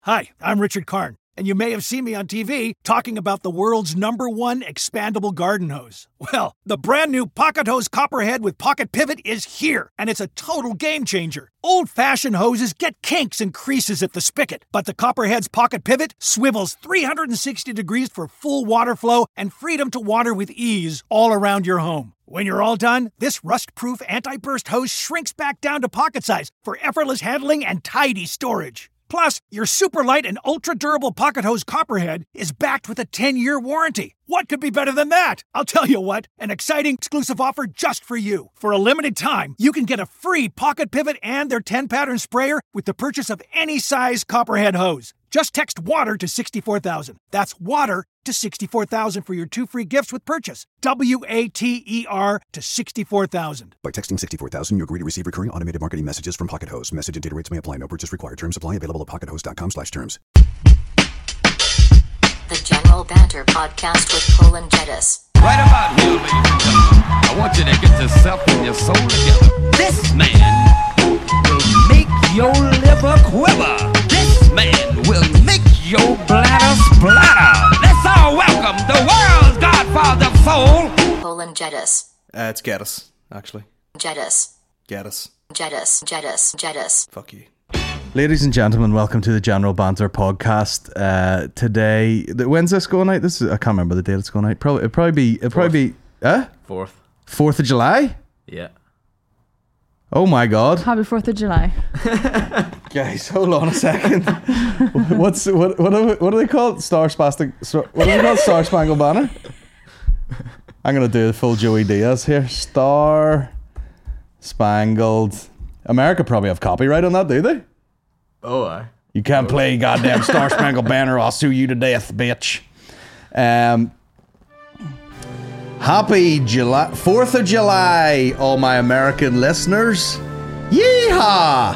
Hi, I'm Richard Karn, and you may have seen me on TV talking about the world's #1 expandable garden hose. Well, the brand new Pocket Hose Copperhead with Pocket Pivot is here, and it's a total game changer. Old-fashioned hoses get kinks and creases at the spigot, but the Copperhead's Pocket Pivot swivels 360 degrees for full water flow and freedom to water with ease all around your home. When you're all done, this rust-proof anti-burst hose shrinks back down to pocket size for effortless handling and tidy storage. Plus, your super light and ultra-durable Pocket Hose Copperhead is backed with a 10-year warranty. What could be better than that? I'll tell you what, an exciting exclusive offer just for you. For a limited time, you can get a free Pocket Pivot and their 10-pattern sprayer with the purchase of any size Copperhead hose. Just text WATER to 64,000. That's WATER to 64,000 for your 2 free gifts with purchase. WATER to 64,000. By texting 64,000, you agree to receive recurring automated marketing messages from Pocket Hose. Message and data rates may apply. No purchase required. Terms apply. Available at pockethose.com/terms. The General Banter Podcast with Cole and Jettis. Right about here, ladies and gentlemen, I want you to get yourself and your soul together. This man will make your liver quiver. This man will make your bladder splatter. Let's all welcome the world's godfather of soul, Cole and Jettis. It's Geddes, actually. Jettis. Geddes. Jettis. Jettis. Jettis. Fuck you. Ladies and gentlemen, welcome to the General Banter Podcast. Today, when's this going out? I can't remember the date it's going out. It'll probably be 4th of July? Yeah. Oh my God. Happy 4th of July. Guys, hold on a second. What do they call it? Star Spangled Banner? I'm going to do the full Joey Diaz here. Star Spangled. America probably have copyright on that, do they? Oh, aye. You can't play goddamn Star Spangled Banner, I'll sue you to death, bitch. Happy 4th of July, all my American listeners. Yeehaw!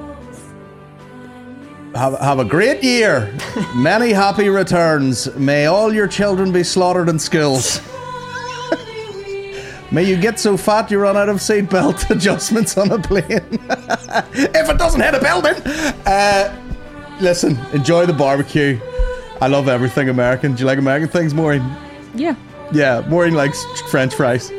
Have a great year. Many happy returns. May all your children be slaughtered in schools. May you get so fat you run out of seatbelt adjustments on a plane. If it doesn't hit a building. Listen, enjoy the barbecue. I love everything American. Do you like American things, Maureen? Yeah. Yeah, Maureen likes French fries.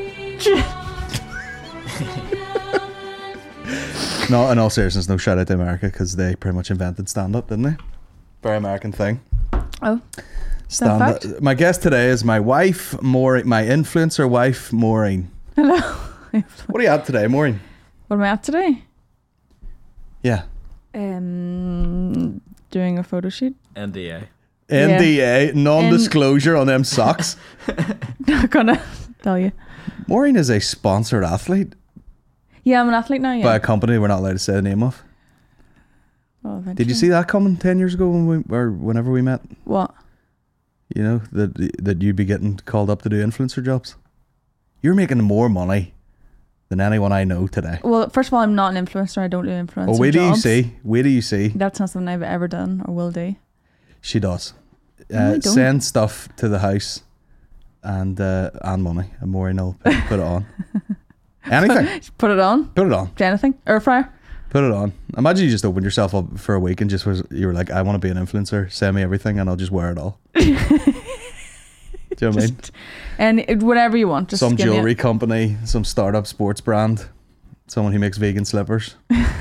No, in all seriousness, no shout out to America because they pretty much invented stand-up, didn't they? Very American thing. Oh. Stand-up. My guest today is my wife, Maureen, my influencer wife, Maureen. Hello. What are you at today, Maureen? What am I at today? Yeah. Doing a photo shoot. NDA. NDA, non-disclosure on them socks. Not gonna tell you. Maureen is a sponsored athlete. Yeah, I'm an athlete now, yeah. By a company we're not allowed to say the name of. Oh, did you see that coming 10 years ago whenever we met? What? You know, that you'd be getting called up to do influencer jobs? You're making more money than anyone I know today. Well, first of all, I'm not an influencer. I don't do influencer jobs. Oh, wait do you see? That's not something I've ever done or will do. She does. No, I don't. Send stuff to the house and money, and Maureen will put it on. Anything. Put it on? Put it on. Do anything? Air fryer? Put it on. Imagine you just opened yourself up for a week and you were like, I want to be an influencer. Send me everything and I'll just wear it all. Do you know what I mean? And whatever you want. Just some jewelry company, some startup sports brand, someone who makes vegan slippers.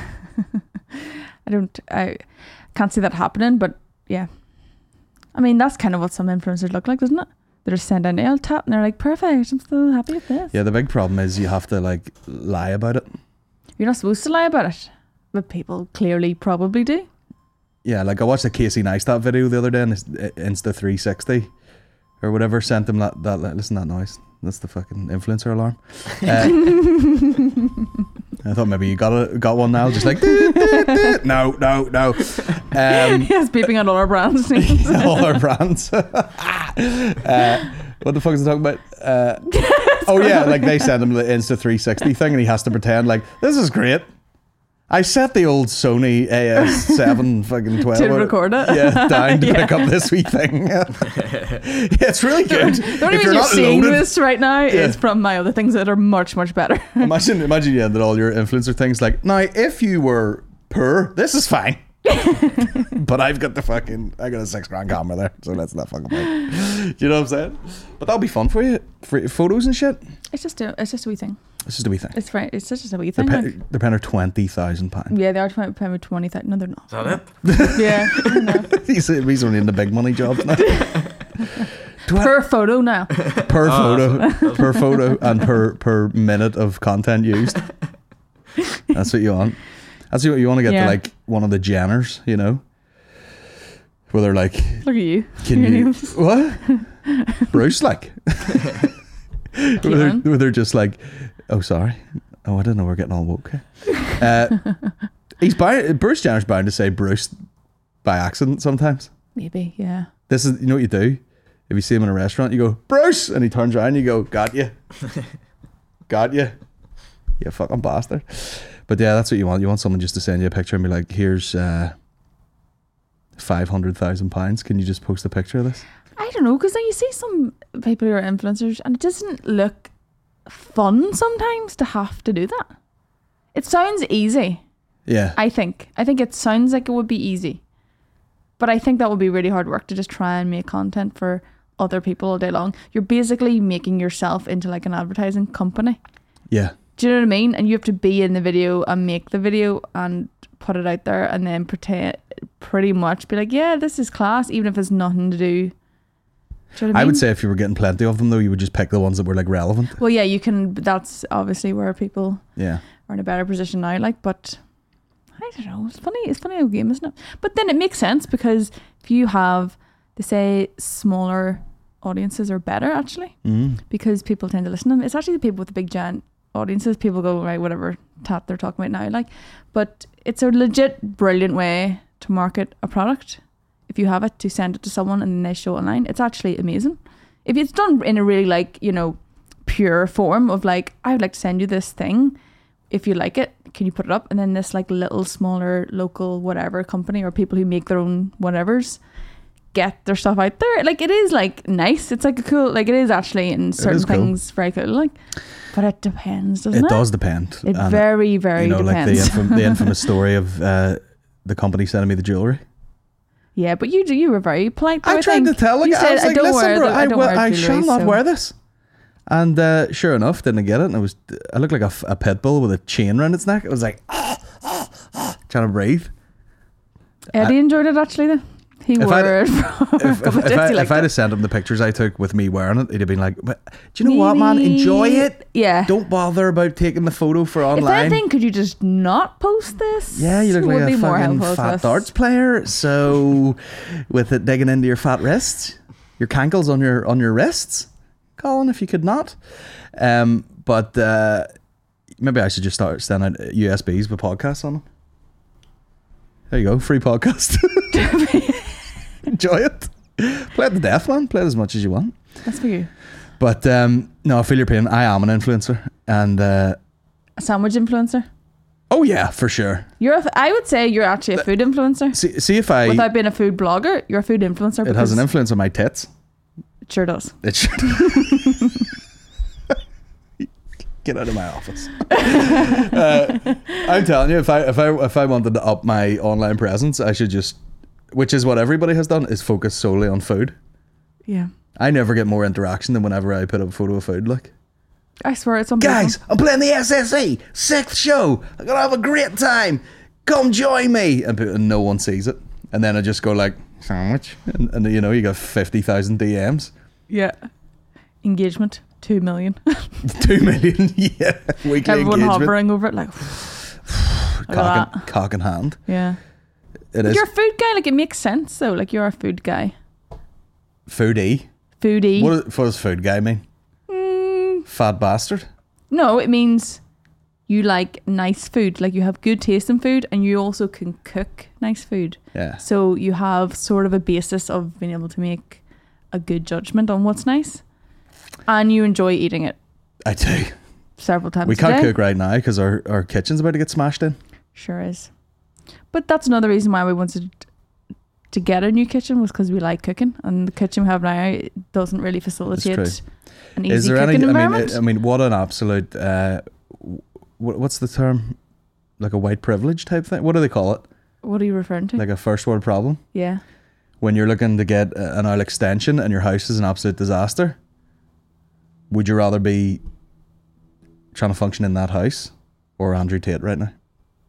I can't see that happening, but yeah. I mean, that's kind of what some influencers look like, doesn't it? They just send a nail tap and they're like, perfect, I'm so happy with this. Yeah, the big problem is you have to like lie about it. You're not supposed to lie about it, but people clearly probably do. Yeah, like I watched the Casey Neistat video the other day and Insta 360 or whatever sent them that listen to that noise. That's the fucking influencer alarm. I thought maybe you got one now, just like no. Yes, beeping on all our brands. All our brands. What the fuck is he talking about? Oh yeah, like they send him the Insta 360 thing and he has to pretend like, this is great. I set the old Sony AS7 fucking 12 to record it. Yeah, down to pick up this wee thing. Yeah, it's really good. The only reason you're seeing this right now is from my other things that are much, much better. Imagine that all your influencer things like, now if you were poor, this is fine. But I got a $6,000 camera there, so that's not fucking bad. Do you know what I'm saying? But that'll be fun for you, for photos and shit. It's just a wee thing. It's just a wee thing. It's right. It's just a wee They're, thing. they're paying her £20,000. Yeah, they are paying me 20,000. No, they're not. Is that it? Yeah. No. He's only in the big money jobs now. Per photo now. Per photo, and per minute of content used. That's what you want. That's what you want to get to, like one of the Jenners, you know, where they're like, Look at you. "Can Your you name's- what?" Bruce, like, where they're just like, "Oh, sorry. Oh, I didn't know we're getting all woke." Bruce Jenner's bound to say Bruce by accident sometimes. Maybe, yeah. This is, you know what you do? If you see him in a restaurant, you go, "Bruce," and he turns around and you go, "Got you. Got you. You fucking bastard." But yeah, that's what you want. You want someone just to send you a picture and be like, "Here's £500,000. Can you just post a picture of this?" I don't know, because then you see some people who are influencers and it doesn't look fun sometimes to have to do that. It sounds easy, Yeah. I think. I think it sounds like it would be easy. But I think that would be really hard work to just try and make content for other people all day long. You're basically making yourself into like an advertising company. Yeah. Do you know what I mean? And you have to be in the video and make the video and put it out there and then pretty much be like, yeah, this is class, even if it's nothing to do. Do you know what I I mean? would say if you were getting plenty of them though, you would just pick the ones that were like relevant. Well, yeah, you can. That's obviously where people Yeah. are in a better position now. Like, but I don't know. It's funny. It's a funny old game, isn't it? But then it makes sense because if you have, they say, smaller audiences are better actually, because people tend to listen to them. It's actually the people with the big giant audiences. People go, right, whatever tat they're talking about now. Like, but it's a legit brilliant way to market a product. If you have it, to send it to someone and then they show it online, it's actually amazing. If it's done in a really like, you know, pure form of like, I would like to send you this thing. If you like it, can you put it up? And then this like little smaller local whatever company or people who make their own whatevers get their stuff out there. Like it is like nice. It's like a cool, like it is actually in certain cool. things very cool. Like, but it depends, doesn't it? It does depend. It And very, very you know, depends. like the infamous story of the company sending me the jewellery. Yeah, but you were very polite. though, I tried think. to tell like You I said, was like, don't listen, wear bro, the- I don't wear I jewellery, shall not so- wear this. And sure enough, didn't get it. And I looked like a pit bull with a chain around its neck. It was like trying to breathe. Eddie enjoyed it actually. Though. He If wore I'd- it. For a couple of days. He If liked I'd it. have sent him the pictures I took with me wearing it, he'd have been like, "But do you know what, man? Maybe- Enjoy it. Yeah. Don't bother about taking the photo for If online." anything, could you just not post this? Yeah, you look It like would be a more fucking helpful to fat us. darts player. So, with it digging into your fat wrists, your cankles on your wrists, Colin, if you could not. But maybe I should just start sending out USBs with podcasts on them. There you go, free podcast. Enjoy it. Play it to death, man. Play it as much as you want. That's for you. But no, I feel your pain. I am an influencer, and A sandwich influencer. oh yeah, for sure. I would say you're actually a food influencer. See if I. Without being a food blogger, you're a food influencer. It has an because influence on my tits. It sure does. It should. Get out of my office. I'm telling you, if I wanted to up my online presence, I should just, which is what everybody has done, is focus solely on food. Yeah. I never get more interaction than whenever I put up a photo of food. Like, I swear it's unbelievable. guys, I'm playing the SSE 6th show. I'm gonna have a great time. Come join me, and no one sees it. And then I just go like sandwich, and you know, you got 50,000 DMs. Yeah. Engagement, 2 million. 2 million, yeah, weekly Everyone engagement. hovering over it like, look at that. Cock in hand. Yeah. It is You're a food guy. Like, it makes sense, though. Like, you're a food guy. foodie. Foodie. What does food guy mean? Fat bastard. No, it means you like nice food. Like, you have good taste in food and you also can cook nice food. Yeah. So you have sort of a basis of being able to make a good judgment on what's nice. And you enjoy eating it I do. several times We a can't day. cook right now because our kitchen's about to get smashed in. Sure is. But that's another reason why we wanted to get a new kitchen, was because we like cooking. And the kitchen we have now doesn't really facilitate true. an Is easy there cooking any? environment. I mean, what an absolute. What's the term? Like a white privilege type thing. What do they call it? What are you referring to? Like a first world problem. Yeah. When you're looking to get an aisle extension and your house is an absolute disaster, would you rather be trying to function in that house or Andrew Tate right now?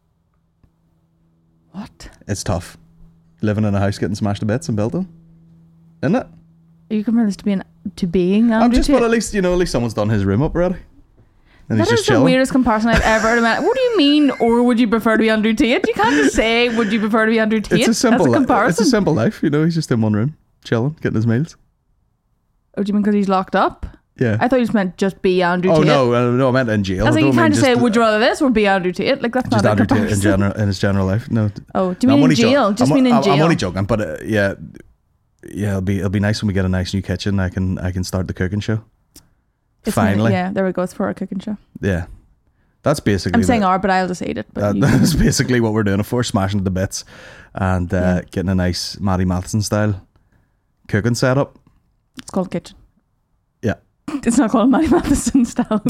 What? It's tough. Living in a house getting smashed to bits and building. Isn't it? Are you comparing this to being Andrew I'm just, Tate? but at least someone's done his room up already. And That he's is just the chilling. weirdest comparison I've ever heard. What do you mean, or would you prefer to be Andrew Tate? You can't just say, would you prefer to be Andrew Tate? It's a simple That's a comparison. It's a simple life, He's just in one room, chilling, getting his meals. Oh, do you mean because he's locked up? Yeah. I thought you just meant just be Andrew Oh Tate. no, I meant in jail. I was like, don't you can't mean just say, would you rather this or be Andrew Tate? Like, that's just not a Andrew Tate in comparison. in his general life? No. Oh, do you No, mean I'm in only jail? Just mean in jail. I'm only joking, but yeah, it'll be nice when we get a nice new kitchen. I can start the cooking show. It's Finally, yeah, there we go. It's for our cooking show. yeah. That's basically. I'm saying but I'll just eat it. But you- that's basically what we're doing it for: smashing it to bits and getting a nice Matty Matheson style cooking setup. it's called kitchen. Yeah. It's not called Matty Matheson style.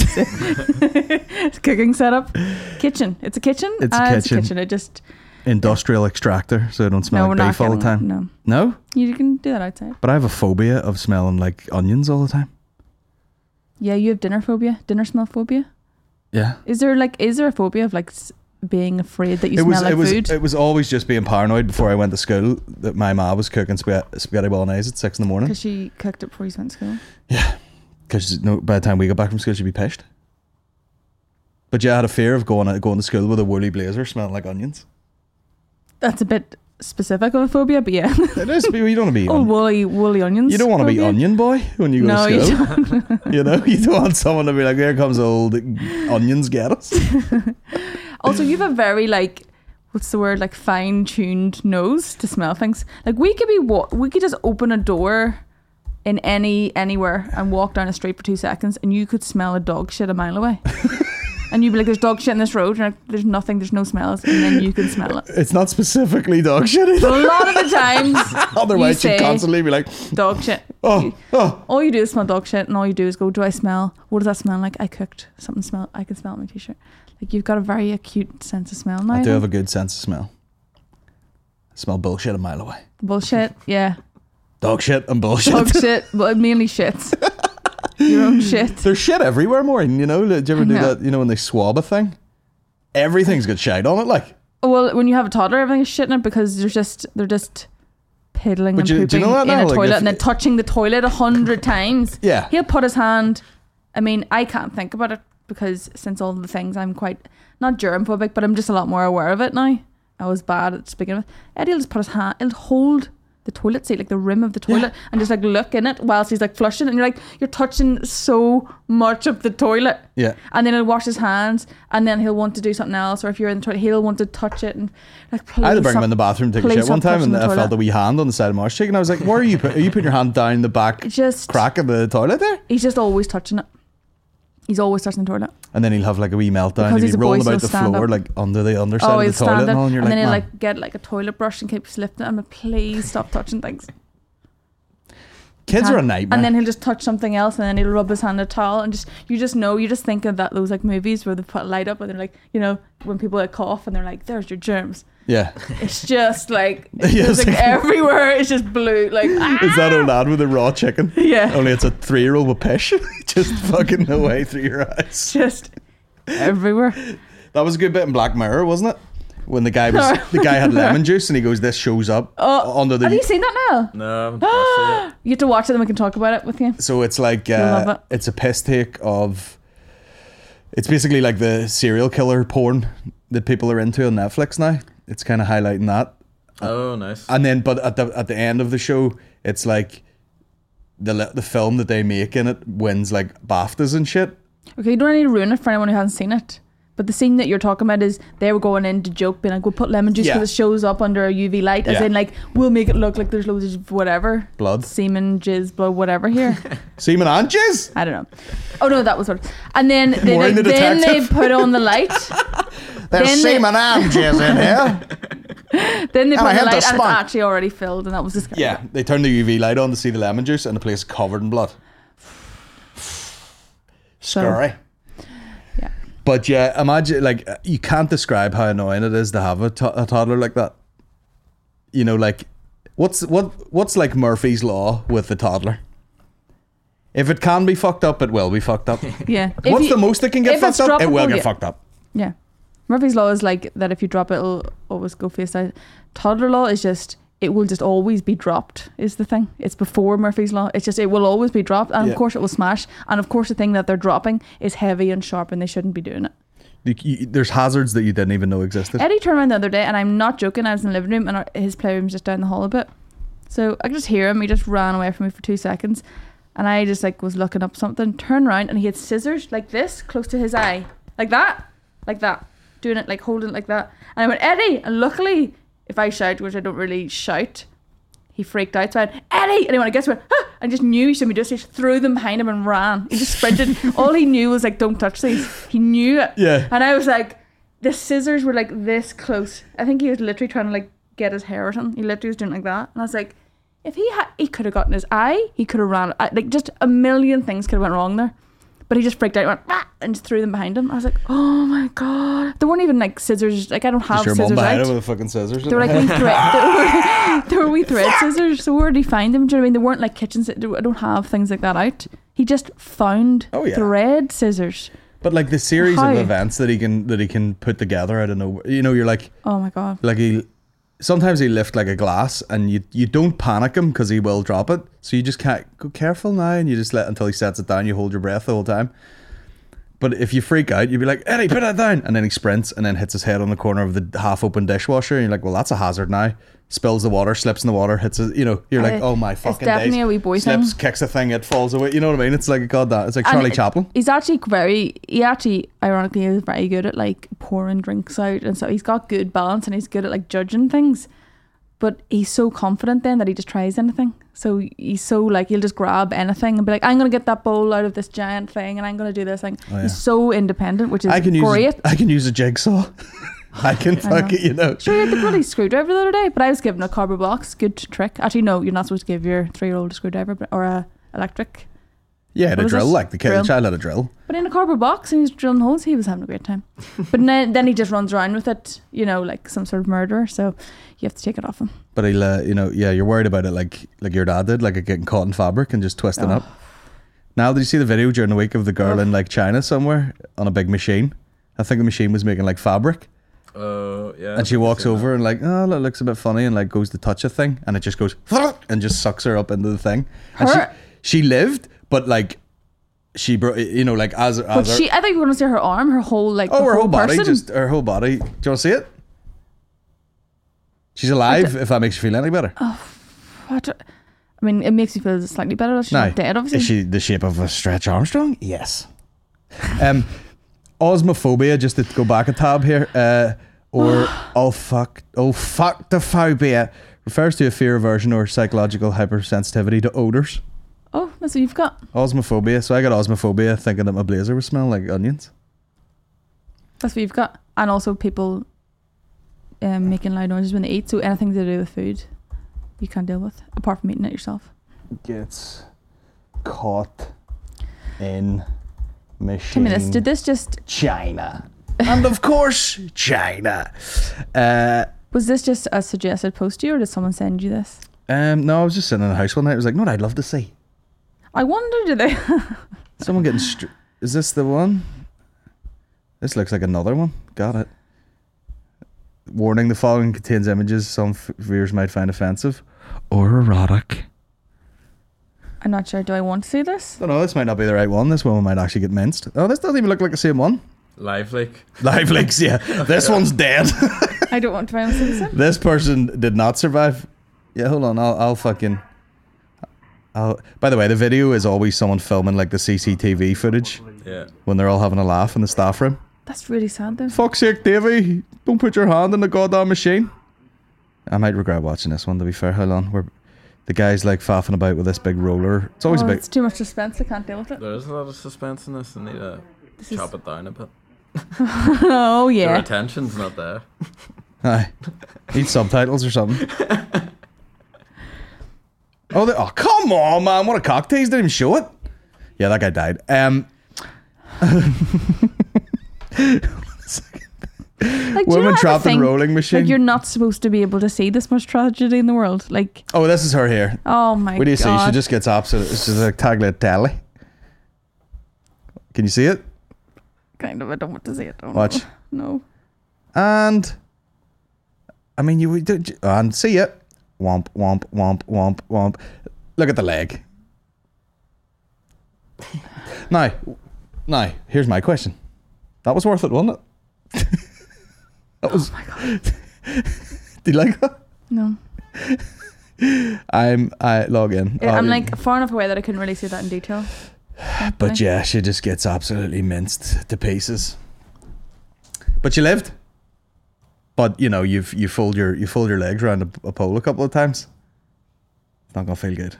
It's cooking setup. Kitchen. It's a kitchen. It's a It's a kitchen. kitchen. It just Industrial extractor, so I don't smell no, we're like not beef all the getting time. No, No, you can do that outside. but I have a phobia of smelling like onions all the time. Yeah, you have dinner phobia, dinner smell phobia. Yeah. Is there a phobia of like being afraid that you smell like food? It was always just being paranoid before I went to school that my ma was cooking spaghetti bolognese at 6 a.m. Because she cooked it before you went to school. Yeah, because by the time we got back from school, she'd be pissed. But yeah, I had a fear of going to school with a woolly blazer smelling like onions. That's a bit specific of a phobia, but yeah. It is. You don't want to be. Oh, woolly onions. You don't want to be phobia? onion boy when you go No, to you school. don't. You don't want someone to be like, "Here comes old onions, get us." Also, you have a very like, what's the word? Like fine-tuned nose to smell things. Like we could just open a door in anywhere and walk down a street for 2 seconds, and you could smell a dog shit a mile away. And you'd be like, "There's dog shit in this road," and you're like, "There's nothing. There's no smells," and then you can smell it. It's not specifically dog shit A either. lot of the times, Otherwise, you you'd say constantly be like, dog shit. "Oh, oh." All you do is smell dog shit, and all you do is go, "Do I smell? What does that smell like? I cooked something. Smell? I can smell it on my t-shirt." Like you've got a very acute sense of smell now. I do have a good sense of smell. I smell bullshit a mile away. Bullshit. Yeah, Dog shit and bullshit. dog shit. But mainly shits. Your own shit. There's shit everywhere, Maureen. Did you ever do know. that? When they swab a thing, everything's got shite on it. Like, Well, when you have a toddler, everything is shit in it because they're just piddling But and do you pooping know that in now? a Like, toilet if- and then touching the toilet 100 times. Yeah. He'll put his hand. I mean, I can't think about it because since all the things, I'm quite not germ phobic, but I'm just a lot more aware of it now. I was bad at speaking of it. Eddie will just put his hand. He'll hold the toilet seat, like the rim of the toilet, and just like look in it whilst he's like flushing, and you're like, you're touching so much of the toilet. Yeah. And then he'll wash his hands, and then he'll want to do something else, or if you're in the toilet, he'll want to touch it, and like, please. I had to bring him stop- in the bathroom to take a please shit one stop time, and touching the I felt toilet. a wee hand on the side of my arse cheek, and I was like, "Where are you? Are you putting your hand down the back Just crack of the toilet there?" He's just always touching it. He's always touching the toilet. And then he'll have like a wee meltdown, Because and he's he'll a be rolling boy, so about he'll the stand floor, up. like under the underside Oh, of he'll the toilet, stand and all, there, and you're and like, then he'll "Man." like get like a toilet brush and keeps lifting it. I'm like, please stop touching things. Kids are a nightmare. And then he'll just touch something else, and then he'll rub his hand in a towel, and you just think of that those like movies where they put a light up and they're like, when people like cough and they're like, "There's your germs." yeah, It's just like it's Yeah, just it's like like- everywhere. It's just blue. Like it's that old lad with the raw chicken. Yeah. Only it's a 3-year-old with pish, just fucking away through your eyes. just everywhere. That was a good bit in Black Mirror, wasn't it? When the guy had lemon juice, and he goes, "This shows up under the." Have you seen that now? No, I haven't watched it. You have to watch it, and we can talk about it with you. So it's like love it. it's a piss take of. It's basically like the serial killer porn that people are into on Netflix now. It's kind of highlighting that, Oh, nice. and then but at the end of the show, it's like the film that they make in it wins like BAFTAs and shit. Okay, you don't need to ruin it for anyone who hasn't seen it. But the scene that you're talking about is they were going in to joke, being like, "We'll put lemon juice Yeah. because it shows up under a UV light," as Yeah. in like, "We'll make it look like there's loads of whatever Blood. semen, jizz, blood, whatever here." Semen and jizz. I don't know. Oh no, that was what. And then Maureen the then they detective. put on the light. There's Then they- semen and jizz in here. Then they And put I on the had light, the and it's spunk. actually already filled, and that was disgusting. Yeah, they turn the UV light on to see the lemon juice, and the place is covered in blood. Scary. Yeah. But yeah, imagine, like, you can't describe how annoying it is to have a toddler like that. you know, like what's like Murphy's Law with the toddler? If it can be fucked up, it will be fucked up. Yeah. What's the most it can get fucked up? It will get fucked up. Yeah. Murphy's Law is like that if you drop it, it'll always go face down. Toddler Law is just, it will just always be dropped, is the thing. It's before Murphy's Law. It's just, it will always be dropped. And of course it will smash. And of course the thing that they're dropping is heavy and sharp and they shouldn't be doing it. There's hazards that you didn't even know existed. Eddie turned around the other day, and I'm not joking, I was in the living room and his playroom's just down the hall a bit. So I could just hear him. He just ran away from me for 2 seconds. And I just like was looking up something, turned around, and he had scissors like this close to his eye. Like that. Doing it, like holding it like that. And I went, Eddie! And luckily, if I shout, which I don't really shout, he freaked out. So I went, Eddie! And he went, I guess went, ah! And just knew he shouldn't be doing it. So he just threw them behind him and ran. He just sprinted. All he knew was like, don't touch these. He knew it. Yeah. And I was like, the scissors were like this close. I think he was literally trying to like get his hair or something. He literally was doing like that. And I was like, if he could have gotten his eye, he could have ran. Like just a million things could have went wrong there. But he just freaked out and went, ah! And just threw them behind him. I was like, oh my God. They weren't even like scissors. Like I don't have Just your scissors mum behind out. him with the fucking scissors. They were like wee thread. They were wee thread scissors. So where did he find them? Do you know what I mean? They weren't like kitchen scissors. I don't have things like that out. He just found thread scissors. But like the series How? of events that he can put together out of nowhere. You know, you're like, oh my God. Like sometimes he lift like a glass and you don't panic him because he will drop it. So you just can't go careful now, and you just let until he sets it down. You hold your breath the whole time. But if you freak out, you'd be like, Eddie, put that down. And then he sprints and then hits his head on the corner of the half-open dishwasher. And you're like, well, that's a hazard now. Spills the water, slips in the water, hits it. You know, you're like, oh my fucking days. It's definitely a wee boy Slips, thing. kicks a thing, it falls away. You know what I mean? It's like, God, it's like Charlie Chaplin. He's actually ironically is very good at like pouring drinks out. And so he's got good balance and he's good at like judging things. But he's so confident then that he just tries anything. So he's so like, he'll just grab anything and be like, I'm going to get that bowl out of this giant thing and I'm going to do this thing. Oh, yeah. He's so independent, which is great. I can use a jigsaw. I can fuck it, you know. Sure, you had the bloody screwdriver the other day, but I was given a cardboard box. Good trick. Actually, no, you're not supposed to give your 3-year-old a screwdriver or a electric. Yeah, the drill, like the child had a drill. But in a cardboard box and he's drilling holes, he was having a great time. But then he just runs around with it, you know, like some sort of murderer. So you have to take it off him. But he'll, you know, yeah, you're worried about it like your dad did, like it getting caught in fabric and just twisting up. Now, did you see the video during the week of the girl in like China somewhere on a big machine? I think the machine was making like fabric. Oh, yeah. And she walks over and like, oh, that looks a bit funny, and like goes to touch a thing and it just goes and just sucks her up into the thing. And she lived, but like she broke, you know, like as I thought you were going to see her arm, her whole like her whole body, person. just her whole body. Do you want to see it? She's alive. If that makes you feel any better. Oh, I mean, it makes you feel slightly better. She's not dead, obviously. Is she the shape of a Stretch Armstrong? Yes. Osmophobia, just to go back a tab here, or olfactophobia refers to a fear, aversion, or psychological hypersensitivity to odours. Oh, that's what you've got. Osmophobia. So I got osmophobia thinking that my blazer would smell like onions. That's what you've got. And also people making loud noises when they eat. So anything to do with food you can't deal with, apart from eating it yourself. Gets caught in machine. Tell me this, did this just... China. And of course, China. Was this just a suggested post to you, or did someone send you this? No, I was just sitting in the house one night. I was like, no, I'd love to see. I wonder, do they... Someone getting... Is this the one? This looks like another one. Got it. Warning, the following contains images some viewers might find offensive or erotic. I'm not sure. Do I want to see this? I don't know. This might not be the right one. This one might actually get minced. Oh, this doesn't even look like the same one. Live leak. Live leaks, yeah. This one's dead. I don't want to find this. This person did not survive. Yeah, hold on. I'll by the way, the video is always someone filming like the CCTV footage. Yeah. When they're all having a laugh in the staff room. That's really sad though. Fuck's sake, Davey. Don't put your hand in the goddamn machine. I might regret watching this one, to be fair. Hold on. Where the guy's like faffing about with this big roller. It's always a big... It's too much suspense. I can't deal with it. There is a lot of suspense in this. I need to chop it down a bit. Oh, yeah. The retention's not there. Aye. Need subtitles or something. Oh, come on, man. What a cocktail. Didn't even show it. Yeah, that guy died. Like, do you Women not ever trapped in think, rolling machine. Like, you're not supposed to be able to see this much tragedy in the world. Like, Oh, this is her here. oh my What do you see? She God. just gets absolute. It's just like tagliatelle. Can you see it? Kind of. I don't want to see it. Oh, Watch. No. And I mean, you do. And see it. Womp, womp, womp, womp, womp. Look at the leg. Now, here's my question. That was worth it, wasn't it? That was. Oh my God. Do you like that? No. I log in. I'm like far enough away that I couldn't really see that in detail. But yeah, she just gets absolutely minced to pieces. But you lived. But you know, you fold your legs around a pole a couple of times. It's not gonna feel good.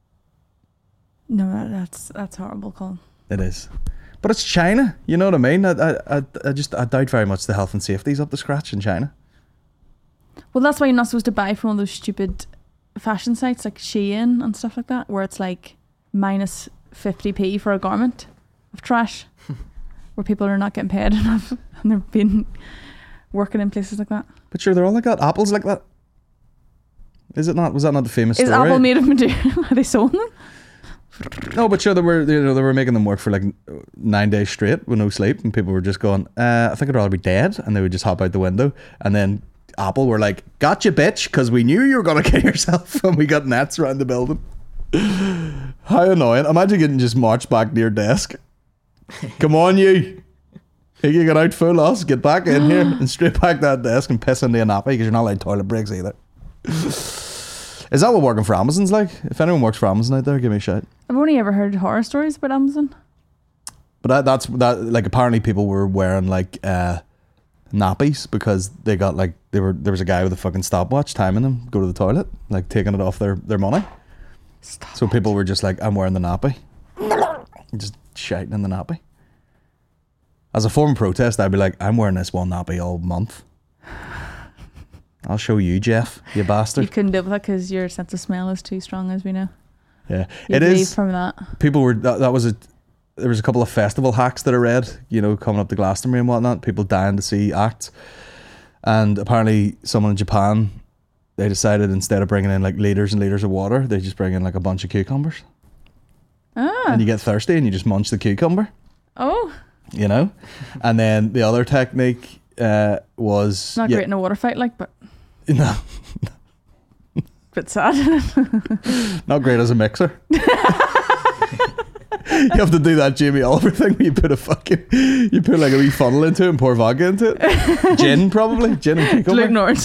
No, that's horrible, Colin. It is. But it's China. You know what I mean? I doubt very much the health and safety's up to scratch in China. Well, that's why you're not supposed to buy from all those stupid fashion sites like Shein and stuff like that, where it's like minus 50p for a garment of trash, where people are not getting paid enough and they're being working in places like that. But sure, they're all like that. Apple's like that. Is it not? Was that not the famous Is story? Apple made of material? Are they sewing them? No, but sure, they were making them work for like 9 days straight with no sleep, and people were just going, I think I'd rather be dead, and they would just hop out the window. And then Apple were like, gotcha, bitch, because we knew you were going to kill yourself, and we got nets around the building. How annoying. Imagine getting just marched back to your desk. Come on, you. You get out full us, get back in here, and straight back to that desk and piss into a nappy, because you're not allowed toilet breaks either. Is that what working for Amazon's like? If anyone works for Amazon out there, give me a shout. I've only ever heard horror stories about Amazon. But that's like apparently people were wearing like nappies because they got like there was a guy with a fucking stopwatch timing them go to the toilet, like taking it off their money. So people were just like, I'm wearing the nappy. Just shouting in the nappy. As a form of protest, I'd be like, I'm wearing this one nappy all month. I'll show you, Jeff, you bastard. You couldn't deal with that because your sense of smell is too strong, as we know. Yeah, You'd it leave is. from that. People were there was a couple of festival hacks that I read, you know, coming up to Glastonbury and whatnot. People dying to see acts, and apparently someone in Japan, they decided instead of bringing in like liters and liters of water, they just bring in like a bunch of cucumbers, and you get thirsty and you just munch the cucumber. Oh, You know, and then the other technique was not great in a water fight, like, but no, bit sad. not great as a mixer. You have to do that Jamie Oliver thing where you put like a wee funnel into it and pour vodka into it. Gin probably. Gin and cucumber. Gluten orange.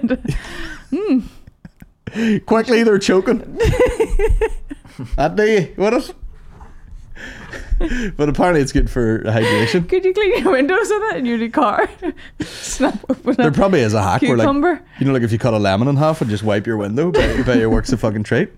Quickly, they're choking. That do you? What is? But apparently it's good for hydration. Could you clean your windows with it in your new car? Snap open There a probably is a hack where cucumber. like, you know, like if you cut a lemon in half and just wipe your window, bet your work's a fucking treat.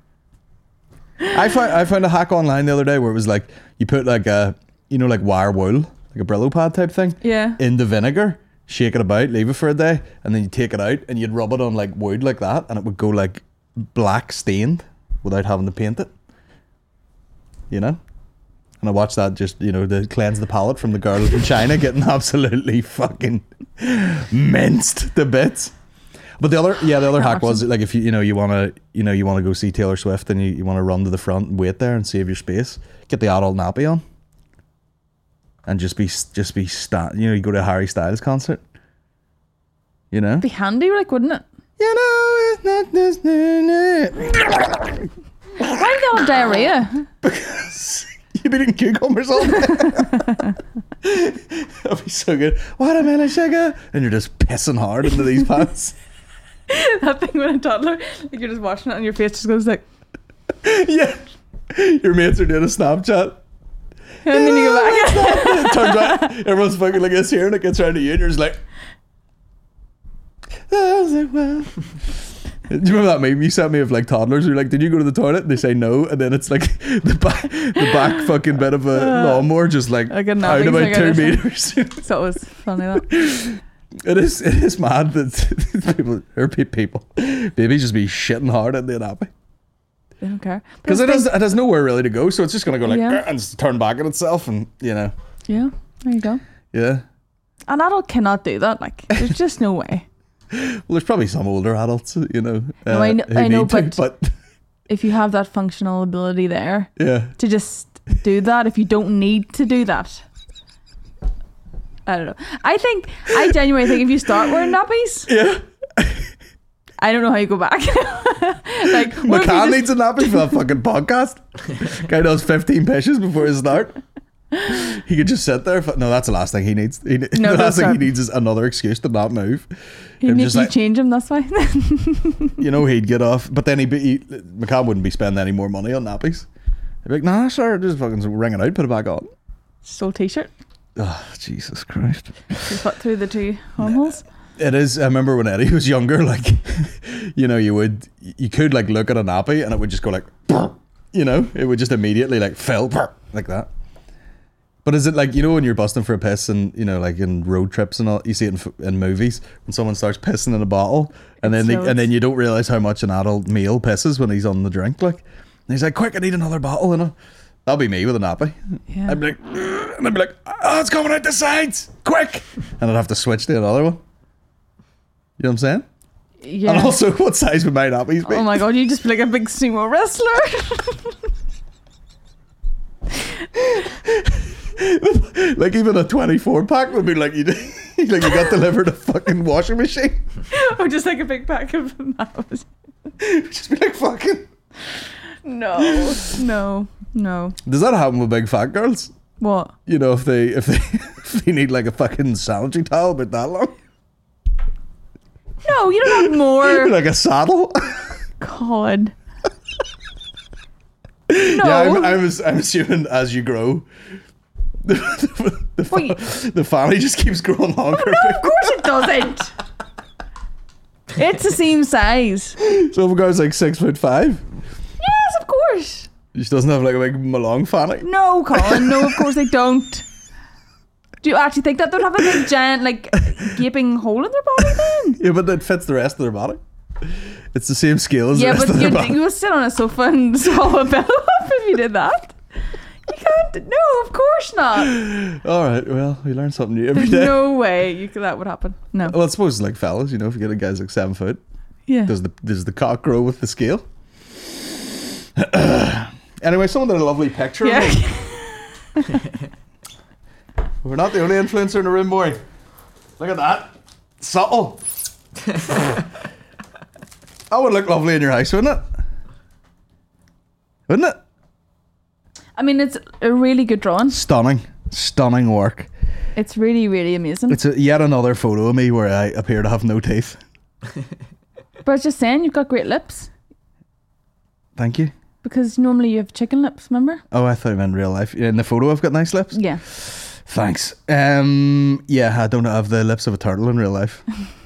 I found a hack online the other day where it was like you put like a, you know, like wire wool, like a Brillo pad type thing, Yeah. in the vinegar, shake it about, leave it for a day, and then you take it out and you'd rub it on like wood like that, and it would go like black stained without having to paint it. You know? And I watched that just, you know, to cleanse the palate from the girl in China getting absolutely fucking minced to bits. But the other hack was like if you want to go see Taylor Swift and you want to run to the front and wait there and save your space, get the adult nappy on, and just be you go to a Harry Styles concert. You know, Be handy, like, wouldn't it? you know it's not this. Why do they all diarrhea? You've been eating cucumbers all day. That'd be so good. Watermelon sugar, and you're just pissing hard into these pants. That thing when a toddler, like you're just watching it and your face just goes like, Yeah, your mates are doing a Snapchat. and then you go back. It turns out everyone's fucking like this here, and it gets around to you, and you're just like. I was like, well. Do you remember that meme you sent me of like toddlers who are like, did you go to the toilet? And they say no, and then it's like the back fucking bit of a lawnmower just like Like a out nappy about thing 2 or meters. So it was funny that. It is mad that people babies just be shitting hard in the nappy They don't care. because it has nowhere really to go, so it's just gonna go like Yeah. and just turn back on itself, and you know, Yeah, there you go. yeah. An adult cannot do that. Like, there's just no way. Well, there's probably some older adults, you know. No, I who know, need to, but if you have that functional ability there yeah, to just do that, if you don't need to do that, I don't know. I genuinely think if you start wearing nappies, yeah. I don't know how you go back. Like, what if you McCann just- needs a nappy for that fucking podcast. Guy does 15 pitches before his start. He could just sit there. No, that's the last thing he needs. The last thing he needs is another excuse to not move. He'd Him make just you like, change him, that's why. you know, he'd get off. But then McCann wouldn't be spending any more money on nappies. He'd be like, nah, sir, just fucking wring it out, put it back on. Stole t-shirt. Oh, Jesus Christ. You put through the two armholes. It is. I remember when Eddie was younger, like, you know, you could like look at a nappy and it would just go like, you know, it would just immediately like fill like that. But is it like, you know, when you're busting for a piss and, you know, like in road trips and all, you see it in movies when someone starts pissing in a bottle and then you don't realize how much an adult male pisses when he's on the drink, like, and he's like, quick, I need another bottle, you know. That'll be me with a nappy. Yeah. I'd be like, and I'd be like, oh, it's coming out the sides, quick, and I'd have to switch to another one. You know what I'm saying? Yeah. And also, what size would my nappies be? Oh my god, you just be like a big sumo wrestler. Like even a 24 pack would be like you got delivered a fucking washing machine. Or just like a big pack of naps. Just be like fucking. No. Does that happen with big fat girls? What? You know, if they need like a fucking sanitary towel about that long, No, you don't have more. like a saddle. God. No. Yeah, I'm assuming as you grow, the fanny just keeps growing longer. No, of course it doesn't. It's the same size. So if a guy's like 6'5", Yes, of course. he just doesn't have like a big malong fanny. No, Colin. No, of course they don't. Do you actually think that they'd have a big giant, like, gaping hole in their body then? Yeah, but it fits the rest of their body. It's the same scale as the Yeah, rest but of their body. you would sit on a sofa and swallow a pillow up if you did that. You can't. No, of course not. All right, well, we learn something new every There's day. no way that would happen. No. Well, I suppose it's like fellas, you know, if you get a guy's like 7 foot, Yeah. does the cock grow with the scale? Anyway, someone did a lovely picture of me. Yeah. We're not the only influencer in the room, boy. Look at that. Subtle. That would look lovely in your house, wouldn't it? Wouldn't it? I mean, it's a really good drawing. Stunning work. It's really, really amazing. It's yet another photo of me where I appear to have no teeth. But I was just saying, you've got great lips. Thank you. Because normally you have chicken lips, remember? Oh, I thought you meant in real life. In the photo, I've got nice lips. Yeah. Thanks. Yeah, I don't have the lips of a turtle in real life.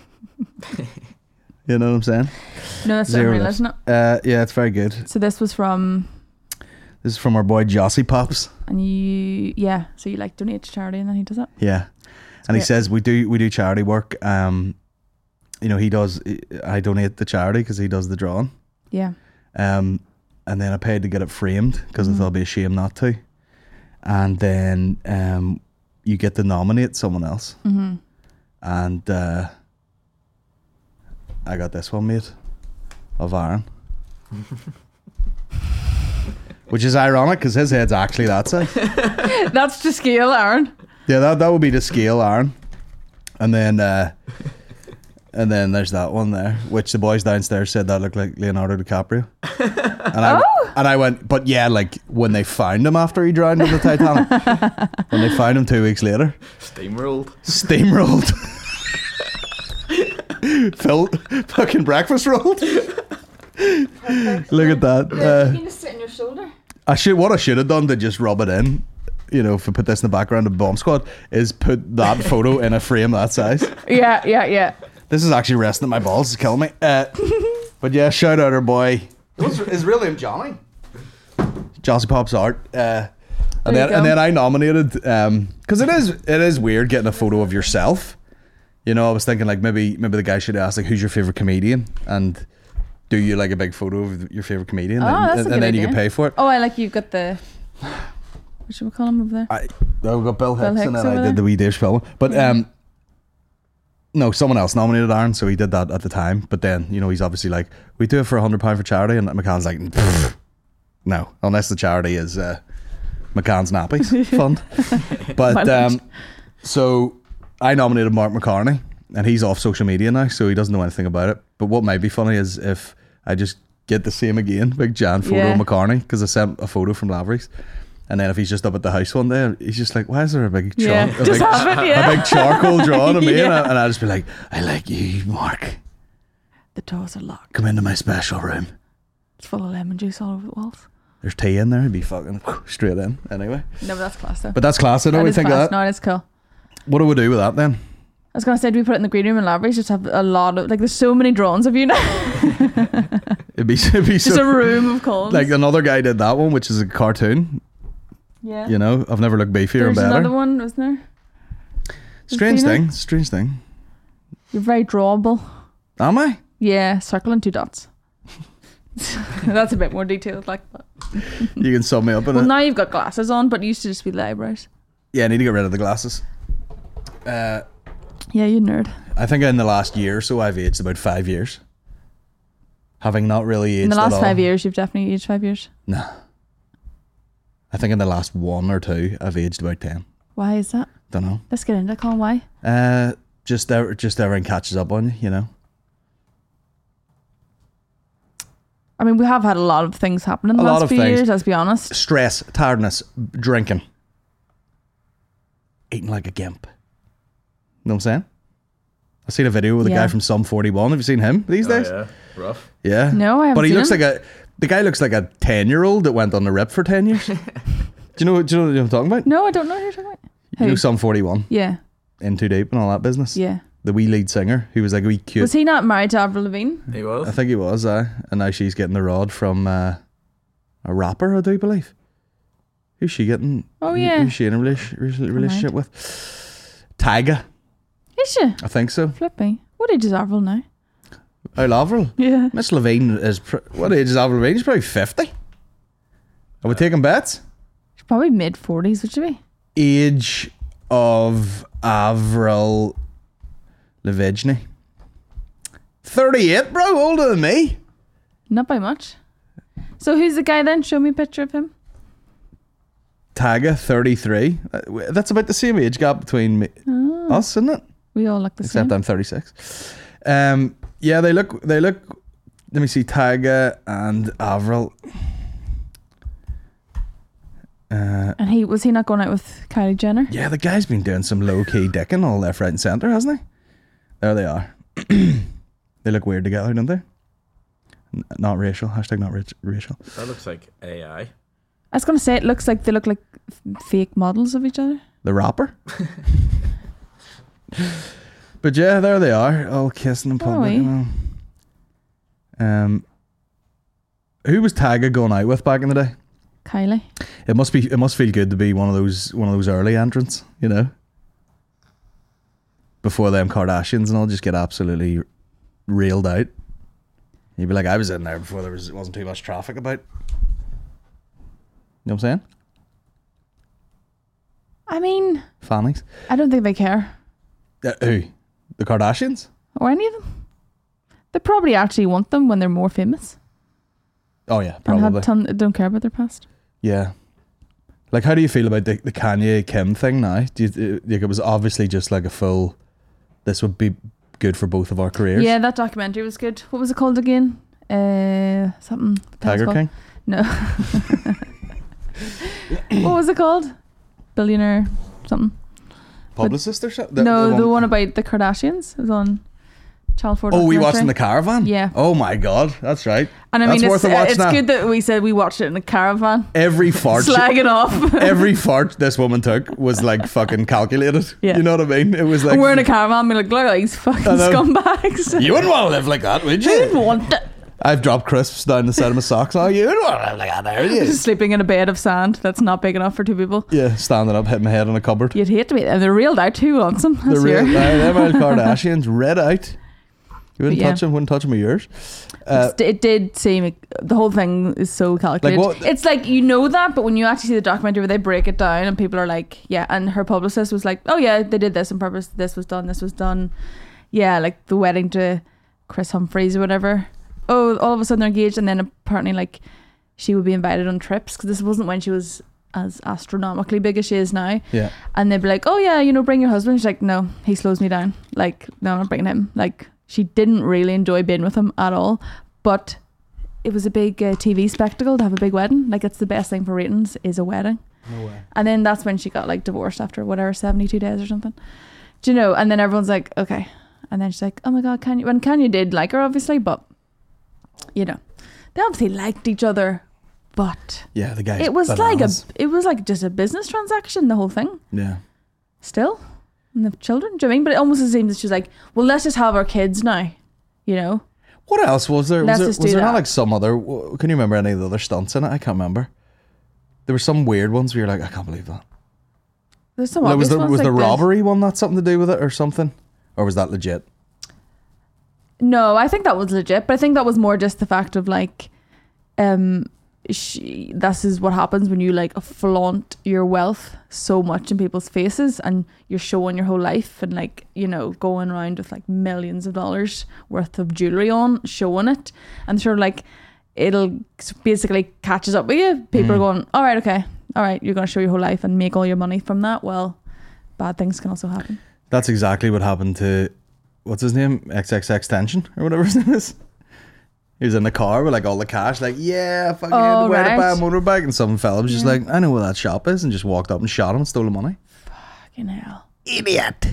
You know what I'm saying? No, that's Zero unreal, lips. isn't it? Yeah, it's very good. So this was from, This is from our boy Jossie Pops. and so you like donate to charity and then he does it? Yeah, and he great. says we do charity work. You know, I donate to charity because he does the drawing. Yeah. And then I paid to get it framed because I thought it'd be a shame not to. And then you get to nominate someone else. Mm-hmm. And I got this one made of Aaron. Which is ironic because his head's actually that size. That's to scale, Aaron. Yeah, that would be the scale, Aaron. And then there's that one there, which the boys downstairs said that looked like Leonardo DiCaprio. And I went, but yeah, like when they found him after he drowned in the Titanic. When they found him 2 weeks later. Steamrolled. Fucking breakfast rolled. Look at that. you can just sit on your shoulder. What I should have done to just rub it in, you know, if I put this in the background of Bomb Squad, is put that photo in a frame that size. Yeah. This is actually resting my balls. It's killing me. But yeah, shout out our boy. His real name Johnny. Jossie Pop's art. And then I nominated because it is weird getting a photo of yourself. You know, I was thinking like maybe the guy should ask like, who's your favorite comedian, and do you like a big photo of your favorite comedian, That's a good and then idea. you can pay for it. Oh, I like you've got the, what should we call him over there? I've got Bill Hicks, and Hicks then I over did the there. wee Dave Chappelle one. But No, someone else nominated Aaron, so he did that at the time. But then, you know, he's obviously like, we do it for £100 for charity, and McCann's like, no, unless the charity is McCann's Nappies Fund. But so I nominated Mark McCartney, and he's off social media now, so he doesn't know anything about it. But what might be funny is if I just get to see him again, big giant photo of McCartney, because I sent a photo from Lavery's. And then if he's just up at the house one day, he's just like, why is there a big a big charcoal drawing of me? And I'll just be like, I like you, Mark. The doors are locked. Come into my special room. It's full of lemon juice all over the walls. There's tea in there. He'd be fucking straight in. Anyway. No, but that's class though. But that's class. I know we think of that. No, it's cool. What do we do with that then? I was going to say, do we put it in the green room in Lavery's? Just have a lot of, like, there's so many drawings of you now. It'd be just so, a room of Collins. Like another guy did that one, which is a cartoon. Yeah. You know, I've never looked beefier and better. There's another one, wasn't there? Strange thing. You're very drawable. Am I? Yeah, circle and 2 dots. That's a bit more detailed like that. You can sum me up in it. Well, now you've got glasses on, but it used to just be the eyebrows. Yeah, I need to get rid of the glasses. Yeah, you nerd. I think in the last year or so I've aged about 5 years. Having not really aged in the last at all. 5 years, you've definitely aged 5 years. No. I think in the last 1 or 2 I've aged about 10. Why is that? Don't know. Let's get into it, Colin. Why? Just everything catches up on you, you know. I mean, we have had a lot of things happen in the last few years, let's be honest. Stress, tiredness, drinking. Eating like a gimp. You know what I'm saying? I seen a video with a guy from Sum 41. Have you seen him these days? Yeah, rough. Yeah. No, I haven't But he seen looks him. like the guy looks like a 10-year-old that went on the rip for 10 years. Do you know what I'm talking about? No, I don't know who you're talking about. You know Sum 41? Yeah. In Too Deep and all that business? Yeah. The wee lead singer who was like a wee cute. Was he not married to Avril Lavigne? He was. I think he was, and now she's getting the rod from a rapper, I do believe. Who's she getting? Oh, yeah. Who's she in a relationship with? Tyga. Is she? I think so. Flippy. What age is Avril now? Oh, Avril. Yeah. Miss Levine is what age is Avril Lavigne? She's probably 50. Are we taking bets? She's probably mid-40s, would she be? Age of Avril Lavigne. 38, bro. Older than me. Not by much. So who's the guy then? Show me a picture of him. Tyga, 33. That's about the same age gap between me, us, isn't it? We all look the Except same. I'm 36. Yeah, they look. Let me see, Tyga and Avril. And was he not going out with Kylie Jenner? Yeah, the guy's been doing some low key dicking all left, right, and centre, hasn't he? There they are. They look weird together, don't they? Not racial. Hashtag not racial. That looks like AI. I was going to say, it looks like they look like fake models of each other. The rapper. But yeah, there they are, all kissing in public. You know. Who was Tyga going out with back in the day? Kylie. It must feel good to be one of those early entrants, you know. Before them Kardashians and all just get absolutely reeled out. You'd be like, I was in there before it wasn't too much traffic about. You know what I'm saying? I mean, Fannies. I don't think they care. Who? The Kardashians? Or any of them. They probably actually want them when they're more famous. Oh yeah, And probably. don't care about their past. Yeah. Like, how do you feel about the Kanye Kim thing now? Do you like it was obviously just like a full, this would be good for both of our careers? Yeah, that documentary was good. What was it called again? Something. Tiger King? No. What was it called? Billionaire something. Publicist or something? The one about the Kardashians. It was on Channel 4. Oh, we watched in the caravan? Yeah. Oh my God, that's right. And I that's mean, worth a watch it's now. good that we said we watched it in the caravan. Every fart. Slagging off. Every fart this woman took was like fucking calculated. Yeah. You know what I mean? It was like. We're in a caravan, being like, look at these fucking scumbags. You wouldn't want to live like that, would you? I didn't want it. I've dropped crisps down the side of my socks. Oh, you wouldn't want to live like that, there you? Sleeping in a bed of sand that's not big enough for 2 people. Yeah, standing up, hitting my head on a cupboard. You'd hate to be. And they're reeled out. Who wants them? The That's real, your- them old Kardashians, red out. You wouldn't touch them, wouldn't touch them with yours. It did seem, the whole thing is so calculated. Like it's like, you know that, but when you actually see the documentary where they break it down and people are like, yeah, and her publicist was like, oh yeah, they did this on purpose, this was done. Yeah, like the wedding to Chris Humphries or whatever. Oh, all of a sudden they're engaged, and then apparently like she would be invited on trips because this wasn't when she was as astronomically big as she is now. Yeah. And they'd be like, oh yeah, you know, bring your husband. She's like, no, he slows me down. Like, no, I'm not bringing him. Like, she didn't really enjoy being with him at all. But it was a big TV spectacle to have a big wedding. Like, it's the best thing for ratings is a wedding. No way. And then that's when she got like divorced after whatever 72 days or something. Do you know? And then everyone's like, okay. And then she's like, oh my God, Kanye. And Kanye did like her, obviously, but you know, they obviously liked each other. But yeah, the guy. It was like just a business transaction, the whole thing. Yeah. Still, and the children. Do you know what I mean? But it almost seems that she's like, well, let's just have our kids now. You know. What else was there? Let's Was just do there not that. like some other? Can you remember any of the other stunts in it? I can't remember. There were some weird ones where you're like, I can't believe that. There's some Like, obvious was ones the like this. robbery one not something to do with it or something, or was that legit? No, I think that was legit, but I think that was more just the fact of like, this is what happens when you like flaunt your wealth so much in people's faces and you're showing your whole life and like, you know, going around with like millions of dollars worth of jewelry on, showing it, and sort of like it'll basically catches up with you. People are going, all right, okay, all right, you're going to show your whole life and make all your money from that. Well, bad things can also happen. That's exactly what happened to, what's his name? XXX Tension or whatever his name is. He was in the car with like all the cash, like, yeah, fucking where to buy a motorbike. And some fella was just like, I know where that shop is, and just walked up and shot him and stole the money. Fucking hell. Idiot.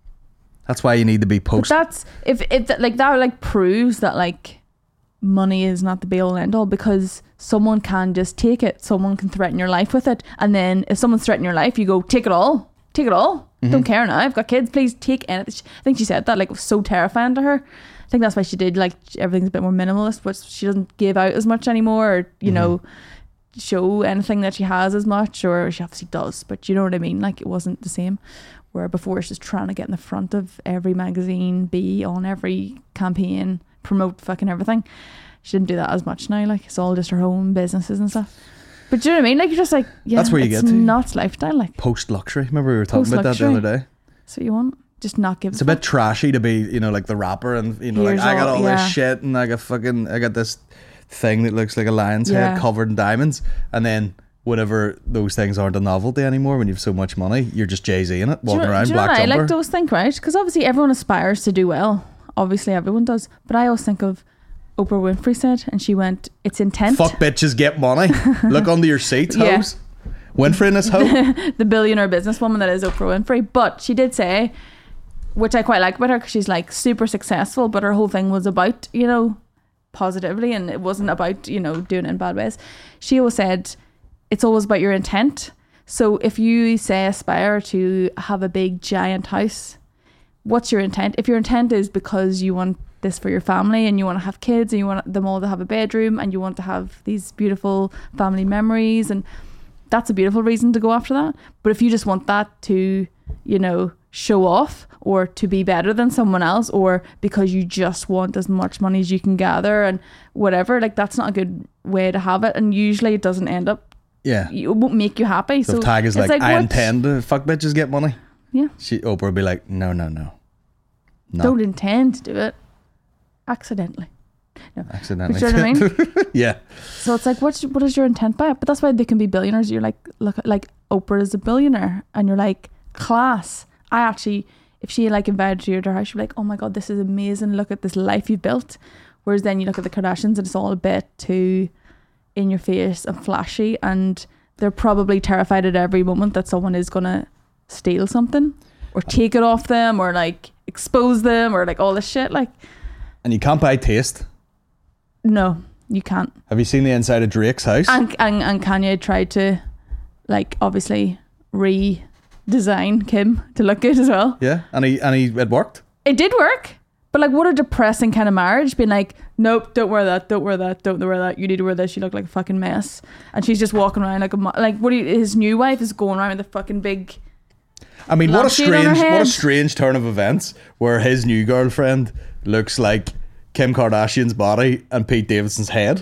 That's why you need to be post. But that's, if like that like proves that like money is not the be all and end all, because someone can just take it. Someone can threaten your life with it. And then if someone's threatening your life, you go, take it all. Take it all. Don't care now. I've got kids. Please take anything. I think she said that, like, it was so terrifying to her. I think that's why she did, like, everything's a bit more minimalist, but she doesn't give out as much anymore, or, you know, show anything that she has as much, or she obviously does, but you know what I mean? Like, it wasn't the same. Where before she's trying to get in the front of every magazine, be on every campaign, promote fucking everything. She didn't do that as much now. Like, it's all just her own businesses and stuff. But do you know what I mean? Like, you're just like, yeah, that's where you it's get to. not lifestyle. Like, Post luxury. Remember we were talking about that the other day? So you want just not give. It's a bit trashy to be, you know, like the rapper, and you know, Here's like I got all yeah. this shit, and I got this thing that looks like a lion's head covered in diamonds, and then whenever those things aren't a novelty anymore, when you've so much money, you're just Jay-Z in it, walking around, black jumper. I like to always think, right? Because obviously everyone aspires to do well. Obviously everyone does, but I always think of Oprah Winfrey said, and she went, "It's intent." Fuck bitches, get money. Look under your seats, Yeah. hoes. Winfrey in this hoe. The billionaire businesswoman that is Oprah Winfrey. But she did say, which I quite like about her, because she's like super successful, but her whole thing was about, you know, positively, and it wasn't about, you know, doing it in bad ways. She always said, it's always about your intent. So if you say aspire to have a big giant house, what's your intent? If your intent is because you want this for your family and you want to have kids and you want them all to have a bedroom and you want to have these beautiful family memories, and that's a beautiful reason to go after that. But if you just want that to, you know, show off or to be better than someone else, or because you just want as much money as you can gather and whatever, like, that's not a good way to have it, and usually it doesn't end up, Yeah. it won't make you happy. So So if Tag is it's like, I what- intend to fuck bitches, get money. Yeah. Oprah would be like, no. Don't intend to do it accidentally. Accidentally. Do you know what I mean? Yeah. So it's like, what is your intent by it? But that's why they can be billionaires. You're like, look, like Oprah is a billionaire, and you're like, class. I actually, if she like invited you to her house, you'd be like, oh my God, this is amazing. Look at this life you've built. Whereas then you look at the Kardashians and it's all a bit too in your face and flashy, and they're probably terrified at every moment that someone is gonna steal something or take it off them or like expose them or like all this shit. Like, And you can't buy taste. no, you can't. Have you seen the inside of Drake's house? And Kanye tried to, like, obviously redesign Kim to look good as well. Yeah, and it worked. It did work, but like, what a depressing kind of marriage. Being like, nope, don't wear that, don't wear that, don't wear that. You need to wear this. You look like a fucking mess. And she's just walking around like what? His new wife is going around with a fucking big. I mean, what a lampshade on her head. strange turn of events where his new girlfriend looks like Kim Kardashian's body and Pete Davidson's head.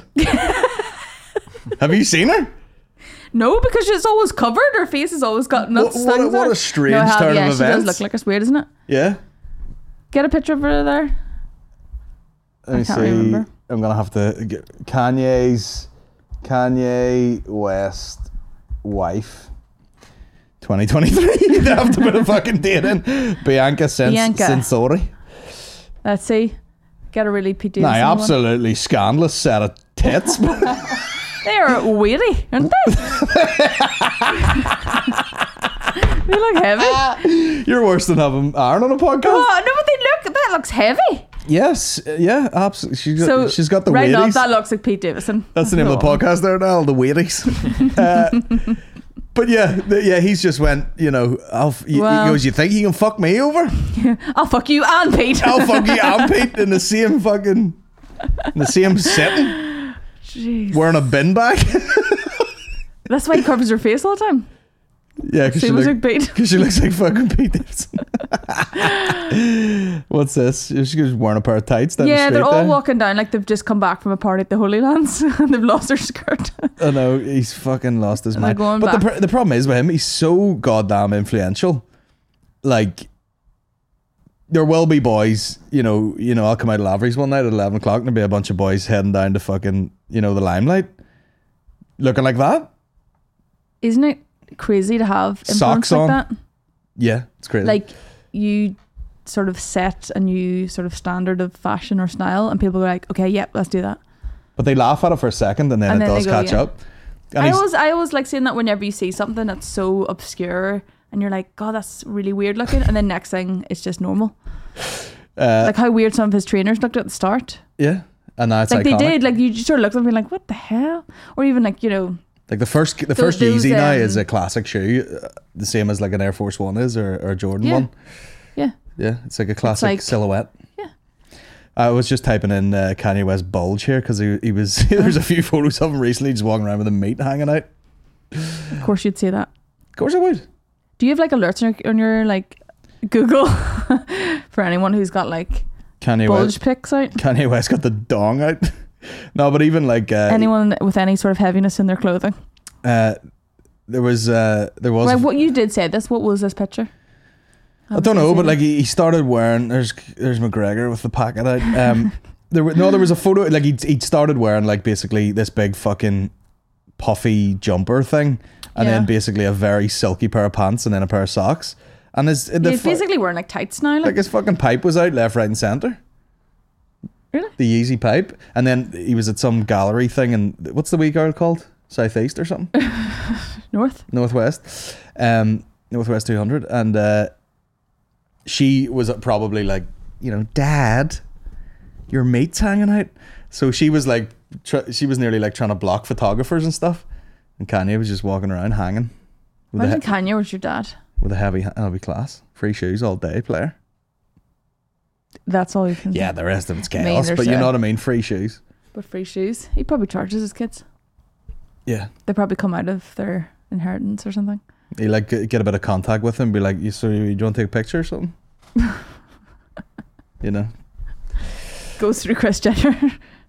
Have you seen her? No, because it's always covered. Her face has always got nuts. What a strange turn of She does events. look like it's weird, isn't it? Yeah. Get a picture of her there. Let me can't see. remember. I'm gonna have to get Kanye West wife. 2023. They have to put a fucking date in. Bianca Censori. Let's see. Get a really Pete Nah, Davidson one. absolutely scandalous set of tits. They are weighty, aren't they? They look heavy. You're worse than having Aaron on a podcast. Oh, no, but that looks heavy. Yes, yeah, absolutely. She's got the right now, weighties. that looks like Pete Davidson. That's the name of the podcast there now, the weighties. But yeah, he's just went, he goes, you think you can fuck me over? I'll fuck you and Pete. I'll fuck you and Pete in the same setting. Jeez. Wearing a bin bag. That's why he covers her face all the time. Yeah, because she looks like fucking Pete Davidson. What's this? She's just wearing a pair of tights down the street. They're all there. walking down like they've just come back from a party at the Holy Lands and they've lost their skirt. I know, he's fucking lost his And mind. they're going But back. the problem is with him, he's so goddamn influential. Like, there will be boys, I'll come out of Lavery's one night at 11 o'clock and there'll be a bunch of boys heading down to fucking, the Limelight. Looking like that. Isn't it crazy to have influence Socks like on. that? Yeah, it's crazy. Like, you sort of set a new sort of standard of fashion or style and people are like, okay, yep, let's do that. But they laugh at it for a second and then And it then does they go, catch yeah. up. And I always like seeing that whenever you see something that's so obscure and you're like, God, that's really weird looking. And then next thing, it's just normal. Like how weird some of his trainers looked at the start. Yeah. And now it's like iconic. they did. Like you just sort of look at them and be like, what the hell? Or even like, Like the first those, Yeezy now is a classic shoe, the same as like an Air Force One is or a Jordan one. Yeah. Yeah, it's like a classic silhouette. Yeah. I was just typing in Kanye West bulge here because he was. There's a few photos of him recently just walking around with a meat hanging out. Of course you'd say that. Of course I would. Do you have like alerts on your like Google for anyone who's got like Kanye bulge West. pics out? Kanye West got the dong out. No, but even like Anyone with any sort of heaviness in their clothing. there was. Well, what you did say this. What was this picture? I don't know, but like he started wearing. There's McGregor with the packet out. There was a photo. Like he started wearing like basically this big fucking puffy jumper thing, and then basically a very silky pair of pants, and then a pair of socks. And he's basically wearing like tights now. Like his fucking pipe was out left, right, and centre. Really? The Yeezy pipe, and then he was at some gallery thing, and what's the wee girl called? Southeast or something? Northwest. Northwest 200, and she was probably like, Dad, your mate's hanging out. So she was like, she was nearly like trying to block photographers and stuff, and Kanye was just walking around hanging. Imagine Kanye was your dad. With a heavy class, free shoes all day, player. That's all you can. Yeah, the rest of it's chaos, but you know what I mean. Free shoes. But free shoes. He probably charges his kids. Yeah. They probably come out of their inheritance or something. You like get a bit of contact with him, be like, you want to take a picture or something? Goes through Kris Jenner.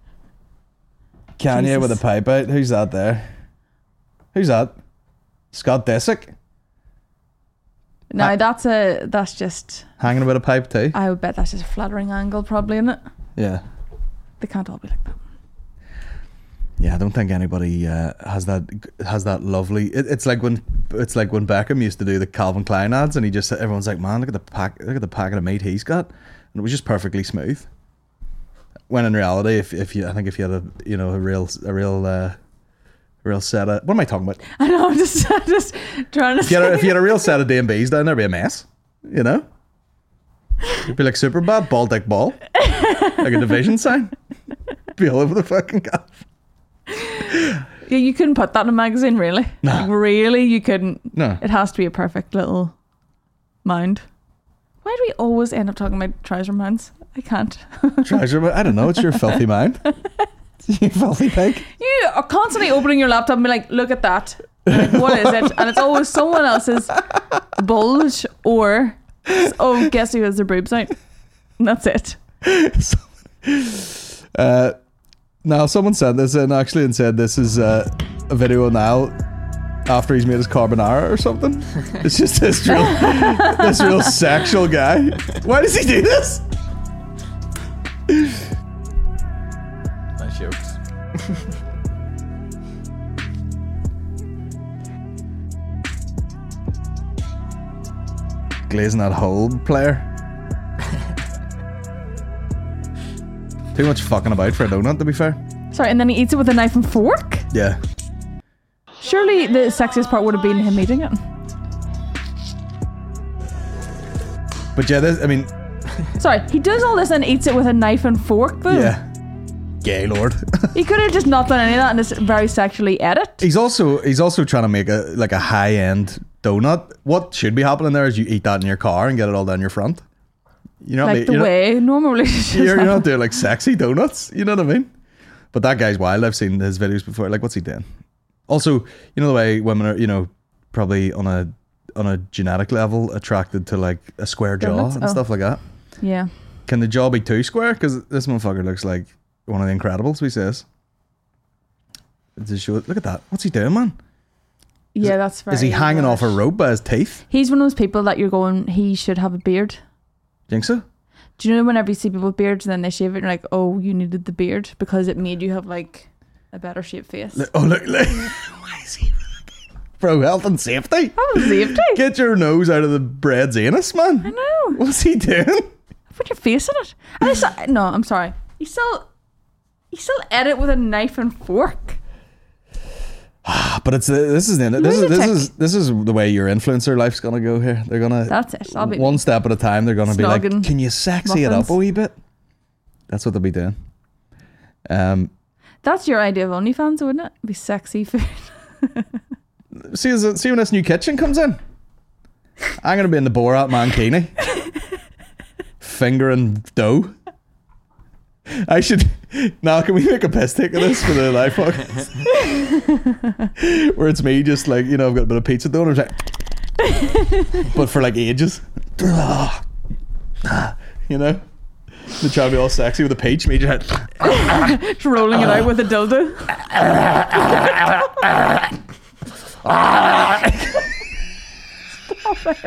Kanye Jesus. with a pipe out. Who's that there? Who's that? Scott Disick? No, that's just hanging a bit of pipe too. I would bet that's just a flattering angle, probably, isn't it? Yeah. They can't all be like that. Yeah, I don't think anybody has that lovely. It's like when Beckham used to do the Calvin Klein ads, and everyone's like, man, look at the packet of meat he's got, and it was just perfectly smooth. When in reality, if you had a real set of, what am I talking about? I know, I'm just trying to. If you had a real set of D&Bs down there, it'd be a mess. It'd be like Superbad, ball dick ball, like a division sign. Be all over the fucking calf. Yeah, you couldn't put that in a magazine, really. No. Like, really, you couldn't. No. It has to be a perfect little mound. Why do we always end up talking about trouser mounds? I can't. Trouser, I don't know. It's your filthy mind. You filthy pig. You are constantly opening your laptop and be like, look at that. Like, what is it? And it's always someone else's bulge or, oh, guess who has their boobs out? And that's it. Now, someone sent this in actually and said this is a video now after he's made his carbonara or something. It's just this real sexual guy. Why does he do this? glazing that whole player. Too much fucking about for a donut, to be fair. Sorry, and then he eats it with a knife and fork? Yeah. Surely the sexiest part would have been him eating it. But yeah, this, I mean... Sorry, he does all this and eats it with a knife and fork, though. Yeah. Gay lord. He could have just not done any of that and just very sexually edit. He's also trying to make a high-end donut. What should be happening there is you eat that in your car and get it all down your front. You know what I mean? The way normal relationships you're not doing like sexy donuts. You know what I mean? But that guy's wild. I've seen his videos before. Like, what's he doing? Also, you know the way women are, you know, probably on a genetic level attracted to like a square jaw Donuts? and stuff like that. Yeah. Can the jaw be too square? Because this motherfucker looks like one of the Incredibles, we says. Look at that. What's he doing, man? Yeah, that's very... Is he hanging off a rope by his teeth? He's one of those people that you're going, he should have a beard. Think so? Do you know whenever you see people with beards and then they shave it and you're like, oh, you needed the beard because it made you have like a better shaped face? Look. Why is he... Bro, health and safety. Oh, safety. Get your nose out of the bread's anus, man. I know. What's he doing? Put your face in it. And no, I'm sorry. You still edit with a knife and fork. But this is the way your influencer life's gonna go here. They're gonna. That's it. I'll be one step at a time. They're gonna be like, snogging "Can you sexy it up a wee bit?" That's what they'll be doing. That's your idea of OnlyFans, wouldn't it? Be sexy food. See when this new kitchen comes in. I'm gonna be in the Borat Mankini, fingering dough. I should. Now, can we make a piss take of this for the live podcast? Where it's me just like, you know, I've got a bit of pizza dough and I'm like, but for like ages. You know? The trying to be all sexy with a peach, me just just rolling it out with a dildo. Stop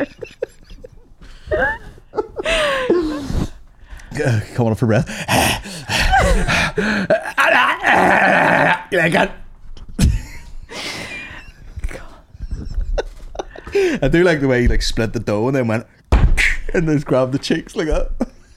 it. Come on up for breath. I do like the way he like split the dough and then went and just grabbed the cheeks like that.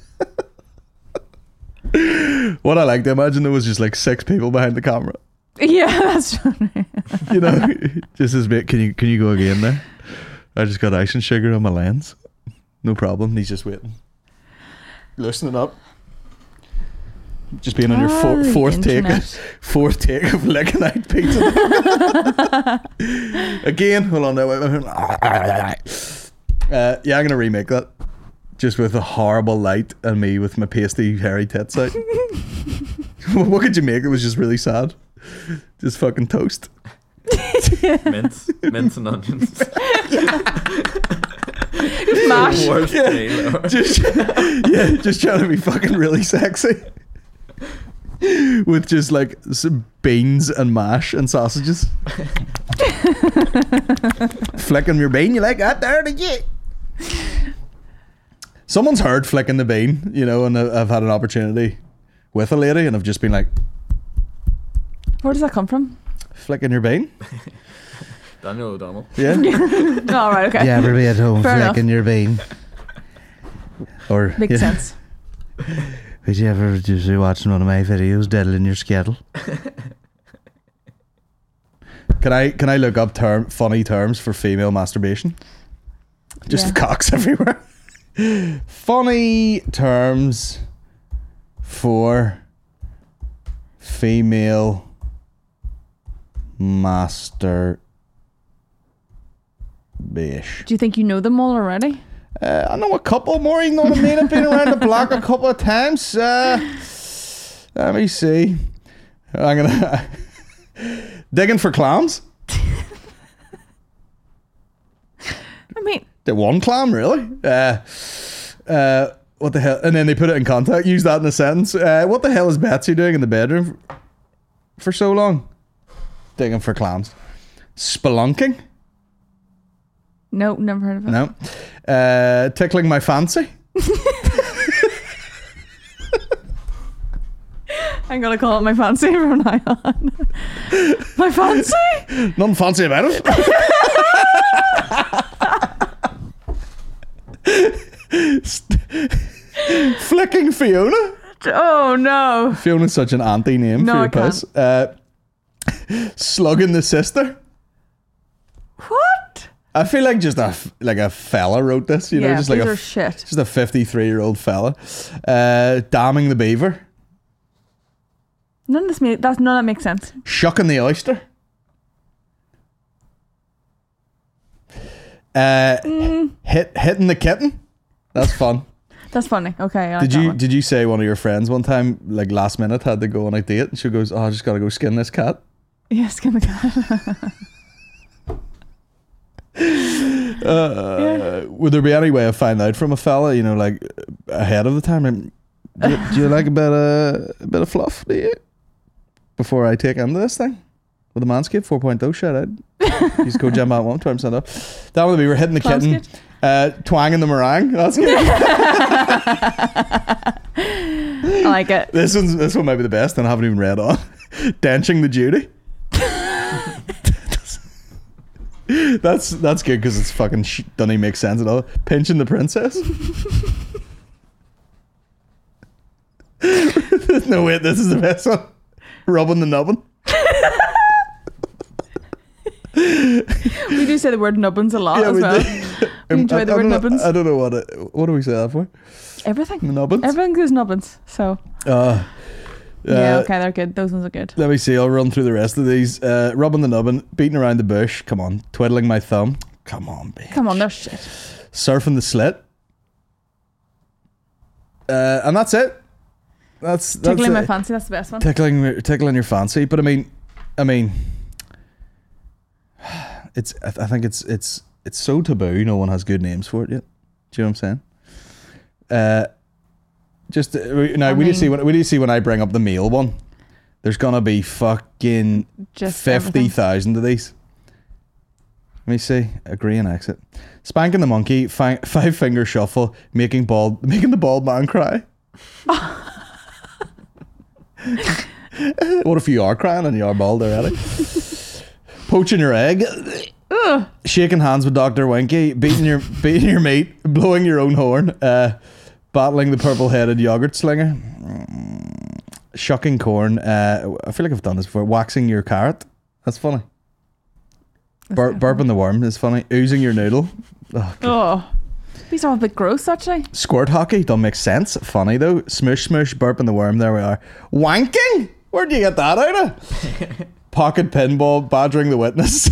What I like to imagine there was just like 6 people behind the camera. Yeah, that's funny. You know, just as bit. Can you go again there? I just got ice and sugar on my lens. No problem. He's just waiting. Loosening up. Just being on your fourth take of licking out pizza. Again, hold on now. Yeah, I'm gonna remake that. Just with a horrible light and me with my pasty hairy tits out. What could you make? It was just really sad. Just fucking toast. Mince and onions. Mash. Just trying to be fucking really sexy. With just like some beans and mash and sausages. Flicking your bean, you like that there, did you? Someone's heard flicking the bean, you know, and I've had an opportunity with a lady and I've just been like, where does that come from? Flicking your bean? Daniel O'Donnell. Yeah. Oh, right, okay. Yeah, everybody at home Fair flicking your bean. Or makes sense. Would you ever just be watching one of my videos, diddling your skittle? Can I look up funny terms for female masturbation? Just cocks everywhere. Funny terms for female masturbation. Do you think you know them all already? I know a couple more, you know what I mean? I've been around the block a couple of times. Let me see. I'm gonna digging for clams. I mean, the one clam, really? What the hell? And then they put it in contact. Use that in a sentence. What the hell is Betsy doing in the bedroom for so long? Digging for clams. Spelunking. No, never heard of it. No. Tickling my fancy. I'm gonna call it my fancy from now on. My fancy? Nothing fancy about it. Necking Fiona. Oh no. Fiona's such an anti-name No, for your I can't. piss. Slugging the sister. What? I feel like just a fella wrote this, you know, Yeah, just like these a are shit. just a 53-year-old fella. Damning the beaver. None of that makes sense. Shucking the oyster. Hitting the kitten. That's fun. That's funny. Okay. I like that one. Did you say one of your friends one time, like last minute, had to go on a date, and she goes, "Oh, I just gotta go skin this cat." Yes, skin the cat. Would there be any way of finding out from a fella, you know, like ahead of the time? Like, do you like a bit of fluff? Do you? Before I take into this thing with the Manscaped 4.0, shout out. Use code JAMBAT1 20% off. That would be we're hitting the kitten, twanging the meringue. That's good. I like it. This one might be the best, and I haven't even read on. Denching the Judy. That's good because it's fucking doesn't even make sense at all. Pinching the princess. No wait, this is the best one. Rubbing the nubbin. We do say the word nubbins a lot as we well. do. We enjoy the word nubbins. I don't know what do we say that for? Everything. The nubbins. Everything goes nubbins. So. Yeah, okay, they're good. Those ones are good. Let me see. I'll run through the rest of these. Rubbing the nubbin, beating around the bush. Come on, twiddling my thumb. Come on, bitch. Come on, they're shit. Surfing the slit. And that's it. That's Tickling it. my fancy. That's the best one. Tickling your fancy. But I mean, it's. I think it's so taboo. No one has good names for it yet. Do you know what I'm saying? Just now, we do see when I bring up the male one. There's gonna be fucking Just 50,000 of these. Let me see. Agree and exit. Spanking the monkey. Five finger shuffle. Making the bald man cry. What if you are crying and you are bald already? Poaching your egg. Shaking hands with Dr. Winky. Beating your mate. Blowing your own horn. Battling the purple-headed yogurt slinger. Shucking corn. I feel like I've done this before. Waxing your carrot. That's funny. Burping the worm is funny. Oozing your noodle. Oh, these are a bit gross, actually. Squirt hockey don't make sense. Funny though. Smush burping the worm. There we are. Wanking. Where'd you get that out of? Pocket pinball. Badgering the witness.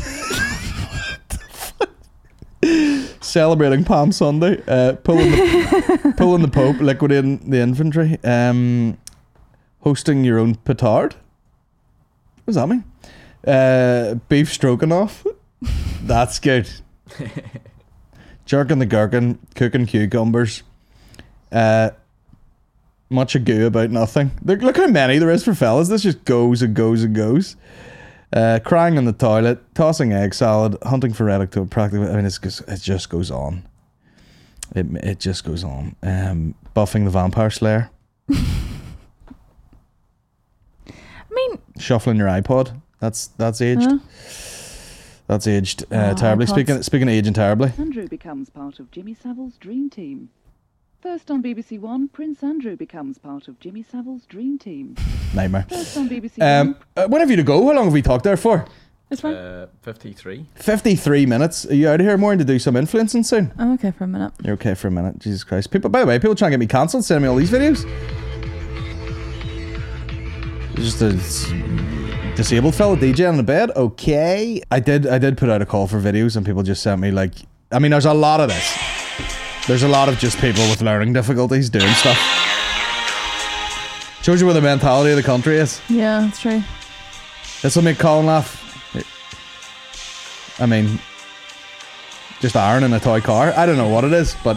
Celebrating Palm Sunday. Pulling the Pope. Liquidating the infantry. Hosting your own petard. What does that mean? Beef stroganoff. That's good. Jerking the gherkin. Cooking cucumbers. Much ado about nothing. Look how many there is for fellas. This just goes and goes and goes. Crying in the toilet. Tossing egg salad. Hunting for relic practically. I mean, it just goes on. It just goes on. Buffing the vampire slayer. I mean, Shuffling your iPod. That's aged. That's aged terribly. iPods. Speaking of aging terribly. Andrew becomes part of Jimmy Savile's dream team. First on BBC One, Prince Andrew becomes part of Jimmy Savile's dream team. Nightmare. First on BBC One. When have you to go? How long have we talked there for? it's fine. 53. 53 minutes. Are you out of here, Maureen, to do some influencing soon? I'm okay for a minute. You're okay for a minute. Jesus Christ. By the way, people trying to get me cancelled, sending me all these videos. Just a disabled fella DJ in the bed. Okay. I did put out a call for videos, and people just sent me like, I mean, there's a lot of this. There's a lot of just people with learning difficulties doing stuff. Shows you where the mentality of the country is. Yeah, that's true. This will make Colin laugh. I mean, just iron in a toy car. I don't know what it is, but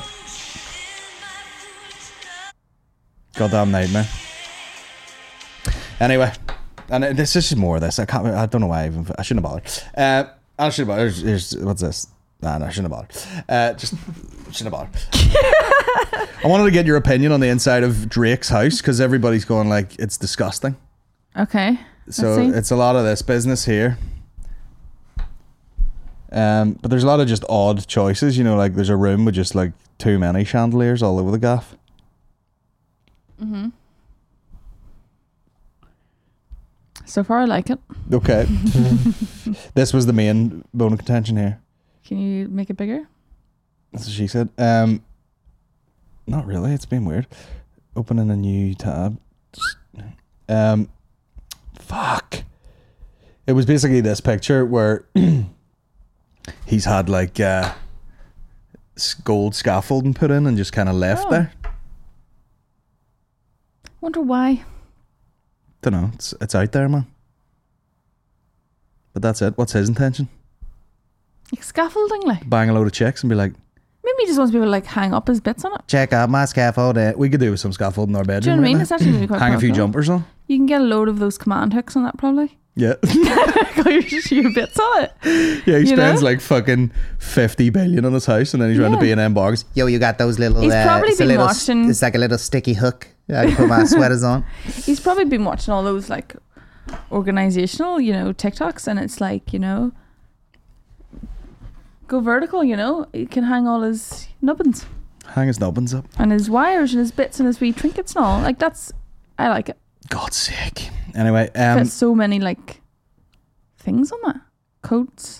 goddamn nightmare. Anyway, and this is just more of this. I don't know why I shouldn't have bothered. I shouldn't have bothered. Here's what's this? Nah, I shouldn't have bothered. Just shouldn't have bothered. I wanted to get your opinion on the inside of Drake's house because everybody's going like it's disgusting. Okay. So it's a lot of this business here. But there's a lot of just odd choices, you know, like there's a room with just like too many chandeliers all over the gaff. So far, I like it. Okay. This was the main bone of contention here. Can you make it bigger? That's what she said. Not really. It's been weird. Opening a new tab. Fuck. It was basically this picture where he's had like gold scaffolding put in and just kind of left there. Wonder why. Don't know. It's out there, man. But that's it. What's his intention? Like scaffolding, like. Bang a load of chicks and be like, Maybe he just wants people to like hang up his bits on it. check out my scaffolding. We could do some scaffolding in our bedroom. Do you know what I mean? right It's now. actually really quite Hang a few practical. jumpers on. You can get a load of those command hooks on that probably. Yeah. Got your bits on it. Yeah, he You spends know? like fucking 50 billion on his house and then he's around the Yeah. B&M bars. Yo, you got those little. He's probably it's a been little, watching- It's like a little sticky hook. I can put my sweaters on. He's probably been watching all those like organizational, TikToks, and it's like, go vertical, he can hang all his nubbins Hang his nubbins up. and his wires and his bits and his wee trinkets and all. Like I like it. God's sake. Anyway, Fits so many like things on that. Coats.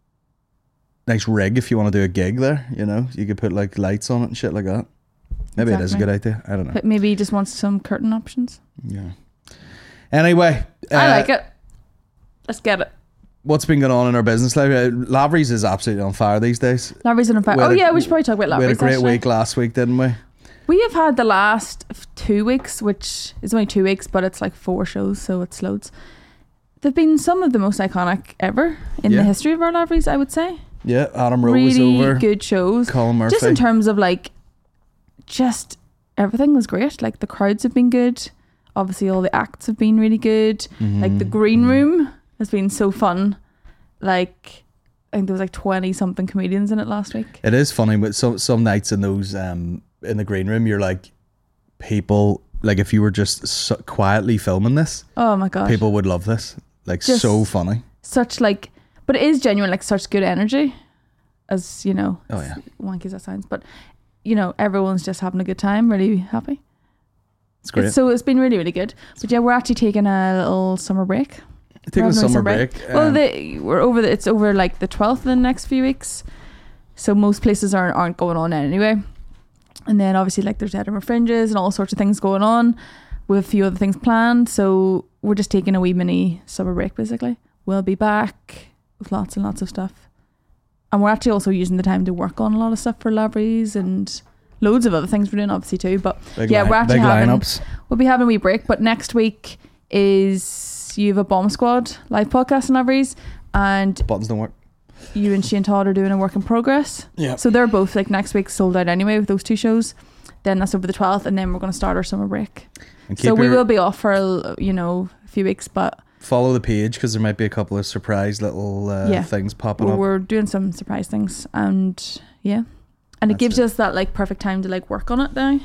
nice rig if you want to do a gig there, You could put like lights on it and shit like that. Maybe it is a Exactly. good idea. I don't know. But maybe he just wants some curtain options. Yeah. Anyway. I like it. Let's get it. What's been going on in our business life? Lavery's is absolutely on fire these days. Lavery's on fire. We had Oh a- yeah, we should probably talk about We had Lavery's. a great actually. week last week, didn't we? We have had the last 2 weeks, which is only 2 weeks, but it's like 4 shows, so it's loads. They've been some of the most iconic ever in Yeah. the history of our Lavery's, I would say. Yeah, Adam Rowe Really was over. good shows. Colin Murphy. Just in terms of like, just everything was great. Like the crowds have been good. Obviously, all the acts have been really good. Like the green room has been so fun. Like, I think there was like 20 something comedians in it last week. It is funny, but some nights in those in the green room, you're like, people, like if you were just quietly filming this, Oh my gosh. people would love this. Like Just- so funny. Such like, but it is genuine, like such good energy, as Oh yeah. wanky as that sounds, but everyone's just having a good time, really happy. It's great. So it's been really, really good. But yeah, we're actually taking a little summer break. Taking We're a having summer break. Well, we're over. It's over like the 12th in the next few weeks. So most places aren't going on anyway. And then obviously like there's Edinburgh Fringes and all sorts of things going on. We have a few other things planned. So we're just taking a wee mini summer break basically. We'll be back with lots and lots of stuff. And we're actually also using the time to work on a lot of stuff for Lavery's and loads of other things we're doing obviously too. But Big yeah, we're actually big having lineups. we'll be having a wee break. But next week is you have a Bomb Squad live podcast in Lavery's, and Buttons don't work. you and Shane Todd are doing a work in progress. Yeah. So they're both like next week sold out anyway with those 2 shows. Then that's over the 12th, and then we're going to start our summer break. And So keep we your- will be off for a few weeks, but follow the page because there might be a couple of surprise little Yeah. things popping up. we're doing some surprise things, and yeah, and it That's gives it. us that like perfect time to like work on it now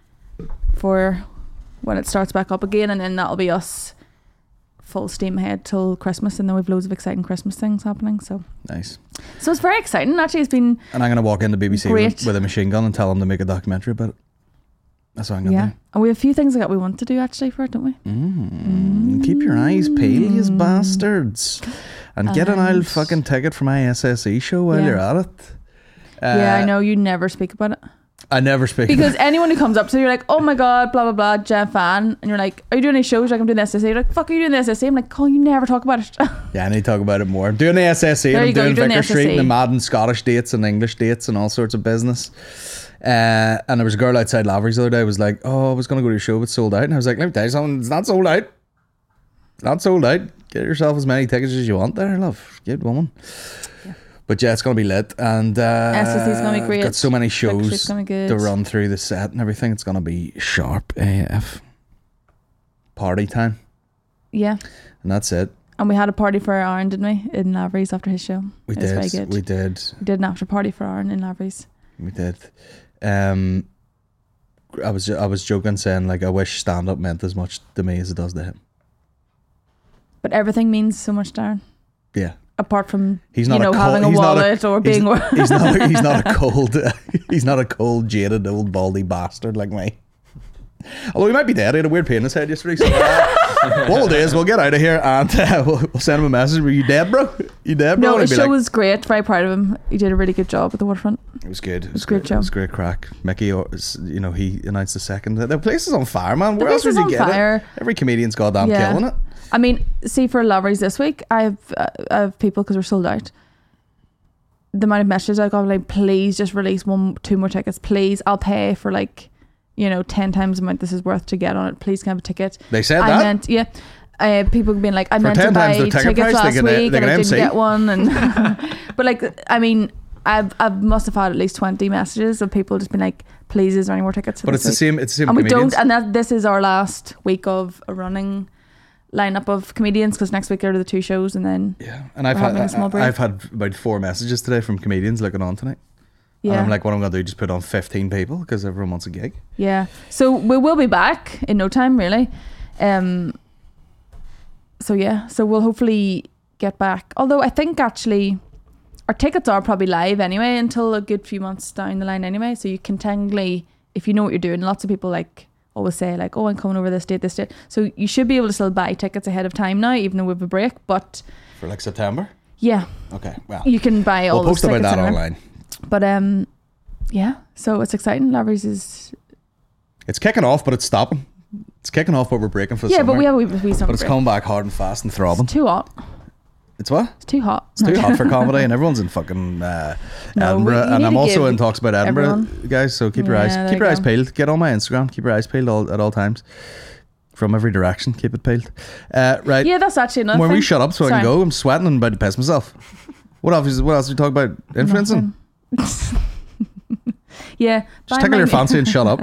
for when it starts back up again, and then that'll be us full steam ahead till Christmas, and then we've loads of exciting Christmas things happening. So Nice. it's very exciting. Actually, it's been And I'm going to walk into BBC Great. with a machine gun and tell them to make a documentary about it. That's what I'm going to yeah, and we have a few things that we want to do actually for it, don't we? do. Keep your eyes peeled, you bastards. And get an old fucking ticket for my SSE show while Yeah. you're at it. Yeah, I know you never speak about it. I never speak Because anyone who comes up to you, you're like, oh my god, blah blah blah, Jen fan, and you're like, are you doing any shows? Like, I'm doing the SSA. You're like, fuck, are you doing the SSA? I'm like, Colin, you never talk about it. Yeah, I need to talk about it more. I'm doing the SSE There and you I'm go, doing you're doing the Vicar Street and SSE. I'm adding Scottish dates and English dates and all sorts of business. And there was a girl outside Lavery's the other day who was like, oh, I was going to go to your show but sold out. And I was like, let me tell you something, it's not sold out. It's not sold out. Get yourself as many tickets as you want there, love. Good woman. But yeah, it's going to be lit. And SSE's gonna be great. got so many Vicar Street's shows gonna be good. to run through the set and everything. It's going to be sharp AF. Party time. Yeah, And that's it. and we had a party for Aaron, didn't we, in Lavery's after his show? We It was very did. good. We did. We did an after party for Aaron in Lavery's. We did. I was joking saying like I wish stand up meant as much to me as it does to him. But everything means so much, Darren. Yeah. Apart from He's not having a wallet or being. he's not a cold he's not a cold jaded old baldy bastard like me. Although he might be dead. He had a weird pain in his head yesterday. So what we'll do is we'll get out of here and we'll send him a message. Were you dead, bro? You dead, bro? No, And the he'd be show like, was great. Very proud of him. He did a really good job at the waterfront. It was good. It was a great show. It was great crack. Mickey, you know, he announced the second. The place is on fire, man. Where The else place would is you on get fire. it? Every comedian's goddamn Yeah. killing it. I mean, see, for Lovers this week, I have people because we're sold out. The amount of messages I got, like, please just release 2 more tickets. Please, I'll pay for 10 times the amount this is worth to get on it. Please can I have a ticket. They said I that? meant, yeah. People being like, I meant 10 to buy times the ticket tickets price, last they can week and I didn't MC. get one. And but I mean, I must have had at least 20 messages of people just being like, please, is there any more tickets for But this it's the week? same. It's the same. And we comedians. don't, and this is our last week of a running lineup of comedians because next week are the 2 shows and then Yeah, and we're having a small break. I've had about 4 messages today from comedians looking on tonight. Yeah. And I'm like, what I'm going to do, just put on 15 people because everyone wants a gig. Yeah. So we will be back in no time, really. So yeah. So we'll hopefully get back. Although I think actually our tickets are probably live anyway until a good few months down the line anyway. So you can technically, if you know what you're doing, lots of people always say oh, I'm coming over this date. So you should be able to still buy tickets ahead of time now, even though we have a break. But For September? yeah. Okay, well. You can buy all We'll those post about tickets that anyway. online. But yeah, so it's exciting. Lovers is It's kicking off, but it's stopping. It's kicking off, but we're breaking for the yeah, summer. but we have a wee summer But it's break. coming back hard and fast and throbbing. It's too hot. It's what? It's too hot. It's too hot for comedy, and everyone's in fucking Edinburgh, you and need I'm to also give in talks about Edinburgh, everyone- guys. So keep your Yeah, eyes, there keep your you eyes go. peeled. Get on my Instagram. Keep your eyes peeled at all times, from every direction. Keep it peeled. Right. Yeah, that's actually another When thing. we shut up, so I Sorry. can go. I'm sweating and about to piss myself. What else? What else do you talk about? Influencing. Yeah. Just tickle your fancy and shut up.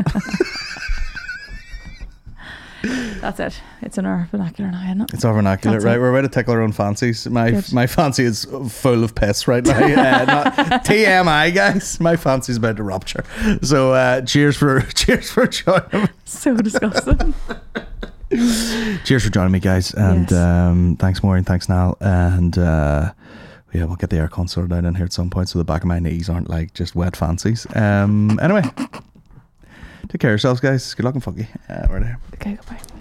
That's it. It's in our vernacular now, isn't it? It's our vernacular, That's right? it. We're about to tickle our own fancies. Good. My fancy is full of piss right now. Not TMI, guys. My fancy's about to rupture. So cheers for joining me. So disgusting. Cheers for joining me, guys, and Yes. thanks Maureen, thanks Niall, and yeah, we'll get the aircon sorted out in here at some point so the back of my knees aren't like just wet fancies. Anyway, take care of yourselves, guys. Good luck and funky. We're there. Okay, goodbye.